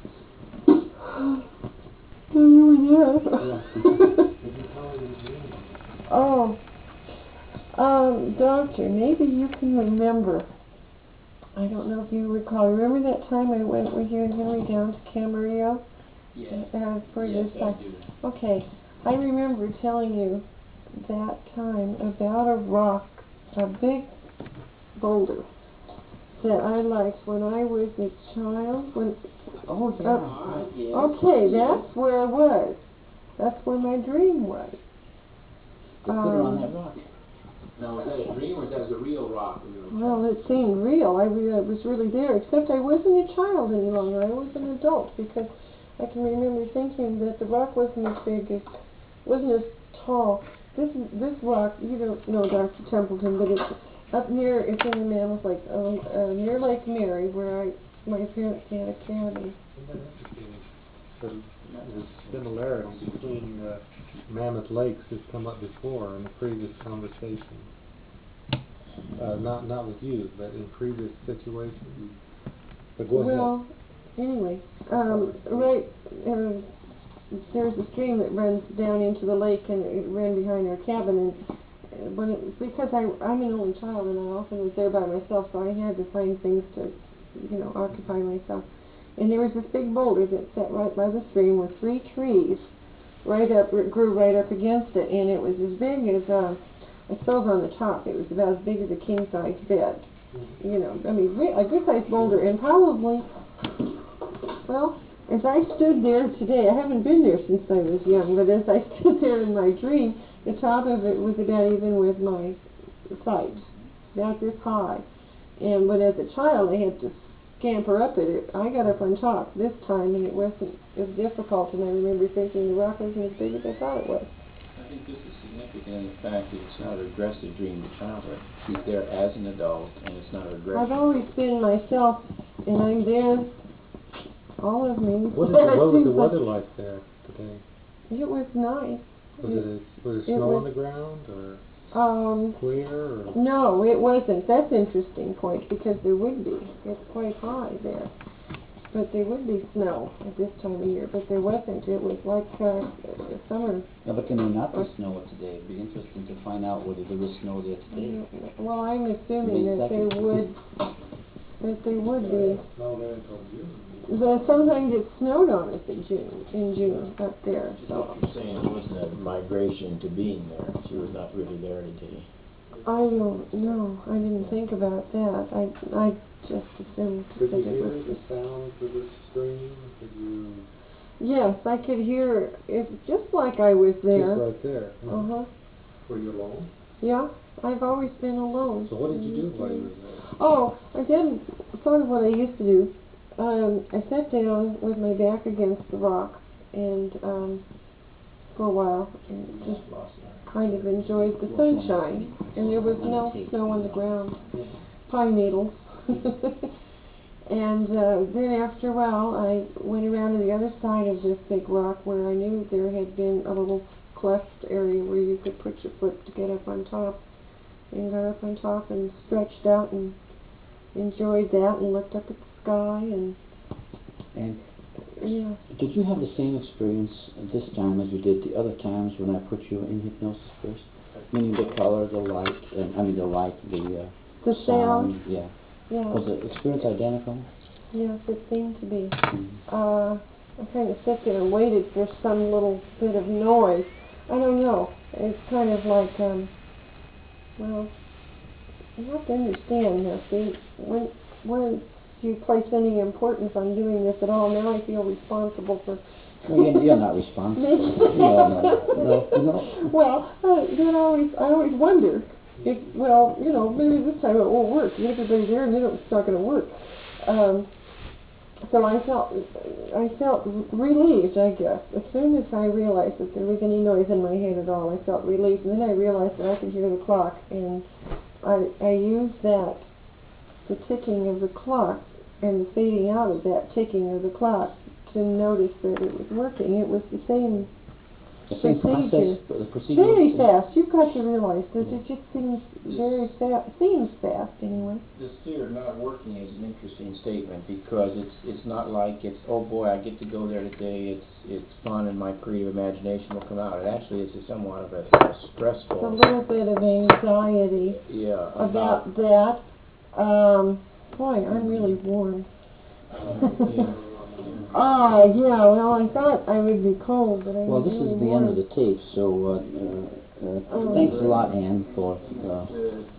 S1: yeah.
S5: Did you tell her your dream?
S1: Oh, um, Doctor, maybe you can remember. I don't know if you recall. Remember that time I went with you and Henry down to Camarillo?
S3: Yes.
S1: Uh, for
S3: yes,
S1: this
S3: I
S1: uh,
S3: do.
S1: Okay, I remember telling you that time about a rock, a big boulder that I liked when I was a child. When
S2: Oh,
S1: yeah.
S3: All right, yes.
S1: Okay,
S3: yes.
S1: that's where I was. That's where my dream was.
S2: They put her on
S1: Um,
S2: that rock.
S3: Now, was that a dream or is that was a real rock? when you were a
S1: Well,
S3: child?
S1: it seemed real. I, re- I was really there, except I wasn't a child any longer. I was an adult because I can remember thinking that the rock wasn't as big as, wasn't as tall. This this rock, you don't know Doctor Templeton, but it's up near, it's in the Mammoth Lake, um, uh, near Lake Mary, where I my parents had a cabin.
S5: Isn't that interesting? The, the similarity between uh, Mammoth Lakes has come up before in a previous conversation. Uh, not not with you, but in previous situations. But go ahead.
S1: Well, anyway, um, right, uh, there's a stream that runs down into the lake, and it ran behind our cabin. And uh, when it, because I I'm an only child, and I often was there by myself, so I had to find things to, you know, occupy myself. And there was this big boulder that sat right by the stream with three trees, right up, it grew right up against it, and it was as big as uh, I suppose on the top, it was about as big as a king-size bed. You know, I mean, re- a good-sized boulder, and probably Well, as I stood there today, I haven't been there since I was young, but as I stood there in my dream, the top of it was about even with my sight, about this high. And but as a child, I had to scamper up at it. I got up on top this time, and it wasn't as difficult, and I remember thinking the rock wasn't as big as I thought it was.
S7: I think this is significant in the fact that it's not a regressive dream to childhood. She's there as an adult, and it's not a regression.
S1: I've always been myself, and I'm there, all of me.
S5: What, is the,
S1: It
S5: what was the
S1: seems like-
S5: weather like there today?
S1: It was nice.
S5: Was it, a, was it
S1: it
S5: snow on
S1: was-
S5: the ground or
S1: Um,
S5: clear? Or?
S1: no, it wasn't. That's an interesting point, because there would be. It's quite high there. But there would be snow at this time of year, but there wasn't. It was like uh, summer.
S2: Yeah, but can there not be snow today? It'd be interesting to find out whether there is snow there today.
S1: Well, I'm assuming
S2: May
S1: that there
S2: second.
S1: would, that there would be.
S5: Snow there until June.
S1: The, sometimes it snowed on us in June, in June up there. So
S7: You're saying it wasn't a migration to being there. She was not really there today.
S1: I don't know. I didn't think about that. I I just assumed
S5: Could
S1: that
S5: you
S1: it
S5: hear
S1: was
S5: the
S1: just.
S5: sounds of the stream? Could you
S1: Yes, I could hear it just like I was there.
S5: just right there?
S1: Uh huh.
S5: Were you alone?
S1: Yeah, I've always been alone.
S5: So what did you do while you were there?
S1: Oh, I did sort of what I used to do. Um, I sat down with my back against the rock and um, for a while and just kind of enjoyed the sunshine. And there was no snow on the ground. Pine needles. And uh, then after a while I went around to the other side of this big rock where I knew there had been a little cleft area where you could put your foot to get up on top. And got up on top and stretched out and enjoyed that and looked up at the sky and
S2: And
S1: yeah.
S2: did you have the same experience this time as you did the other times when I put you in hypnosis first? Meaning the color, the light, and, I mean the light, the uh,
S1: The sound,
S2: yeah.
S1: yeah,
S2: Was the experience identical?
S1: yes, it seemed to be.
S2: Mm.
S1: Uh, I kind of sat there and waited for some little bit of noise. I don't know. It's kind of like, um, well, you have to understand now, see, when, once you place any importance on doing this at all, now I feel responsible for...
S2: Well, you're, you're not responsible. no, no, no, no.
S1: Well, uh, then I always, I always wonder if, well, you know, maybe this time it won't work. Get everybody there and then it's not going to work. Um, so I felt, I felt relieved, I guess. As soon as I realized that there was any noise in my head at all, I felt relieved. And then I realized that I could hear the clock, and I, I used that, the ticking of the clock and the fading out of that ticking of the clock to notice that it was working. It was the same
S2: The same
S1: procedure.
S2: process, the procedure.
S1: Very
S2: was the same.
S1: fast. You've got to realize that it just seems very fast. Seems fast, anyway.
S7: This fear of not working is an interesting statement because it's it's not like it's, oh boy, I get to go there today, it's it's fun and my creative imagination will come out. It actually is a somewhat of a, a
S1: It's a
S7: stressful,
S1: little bit of anxiety
S7: yeah,
S1: about
S7: about,
S1: that. Um, boy, I'm really warm.
S7: yeah.
S1: Ah, yeah. Well, I thought I would be cold, but I'm
S2: Well, this
S1: really
S2: is the
S1: warm.
S2: end of the tape, so uh, uh, uh,
S1: Oh.
S2: thanks a lot, Anne, for uh,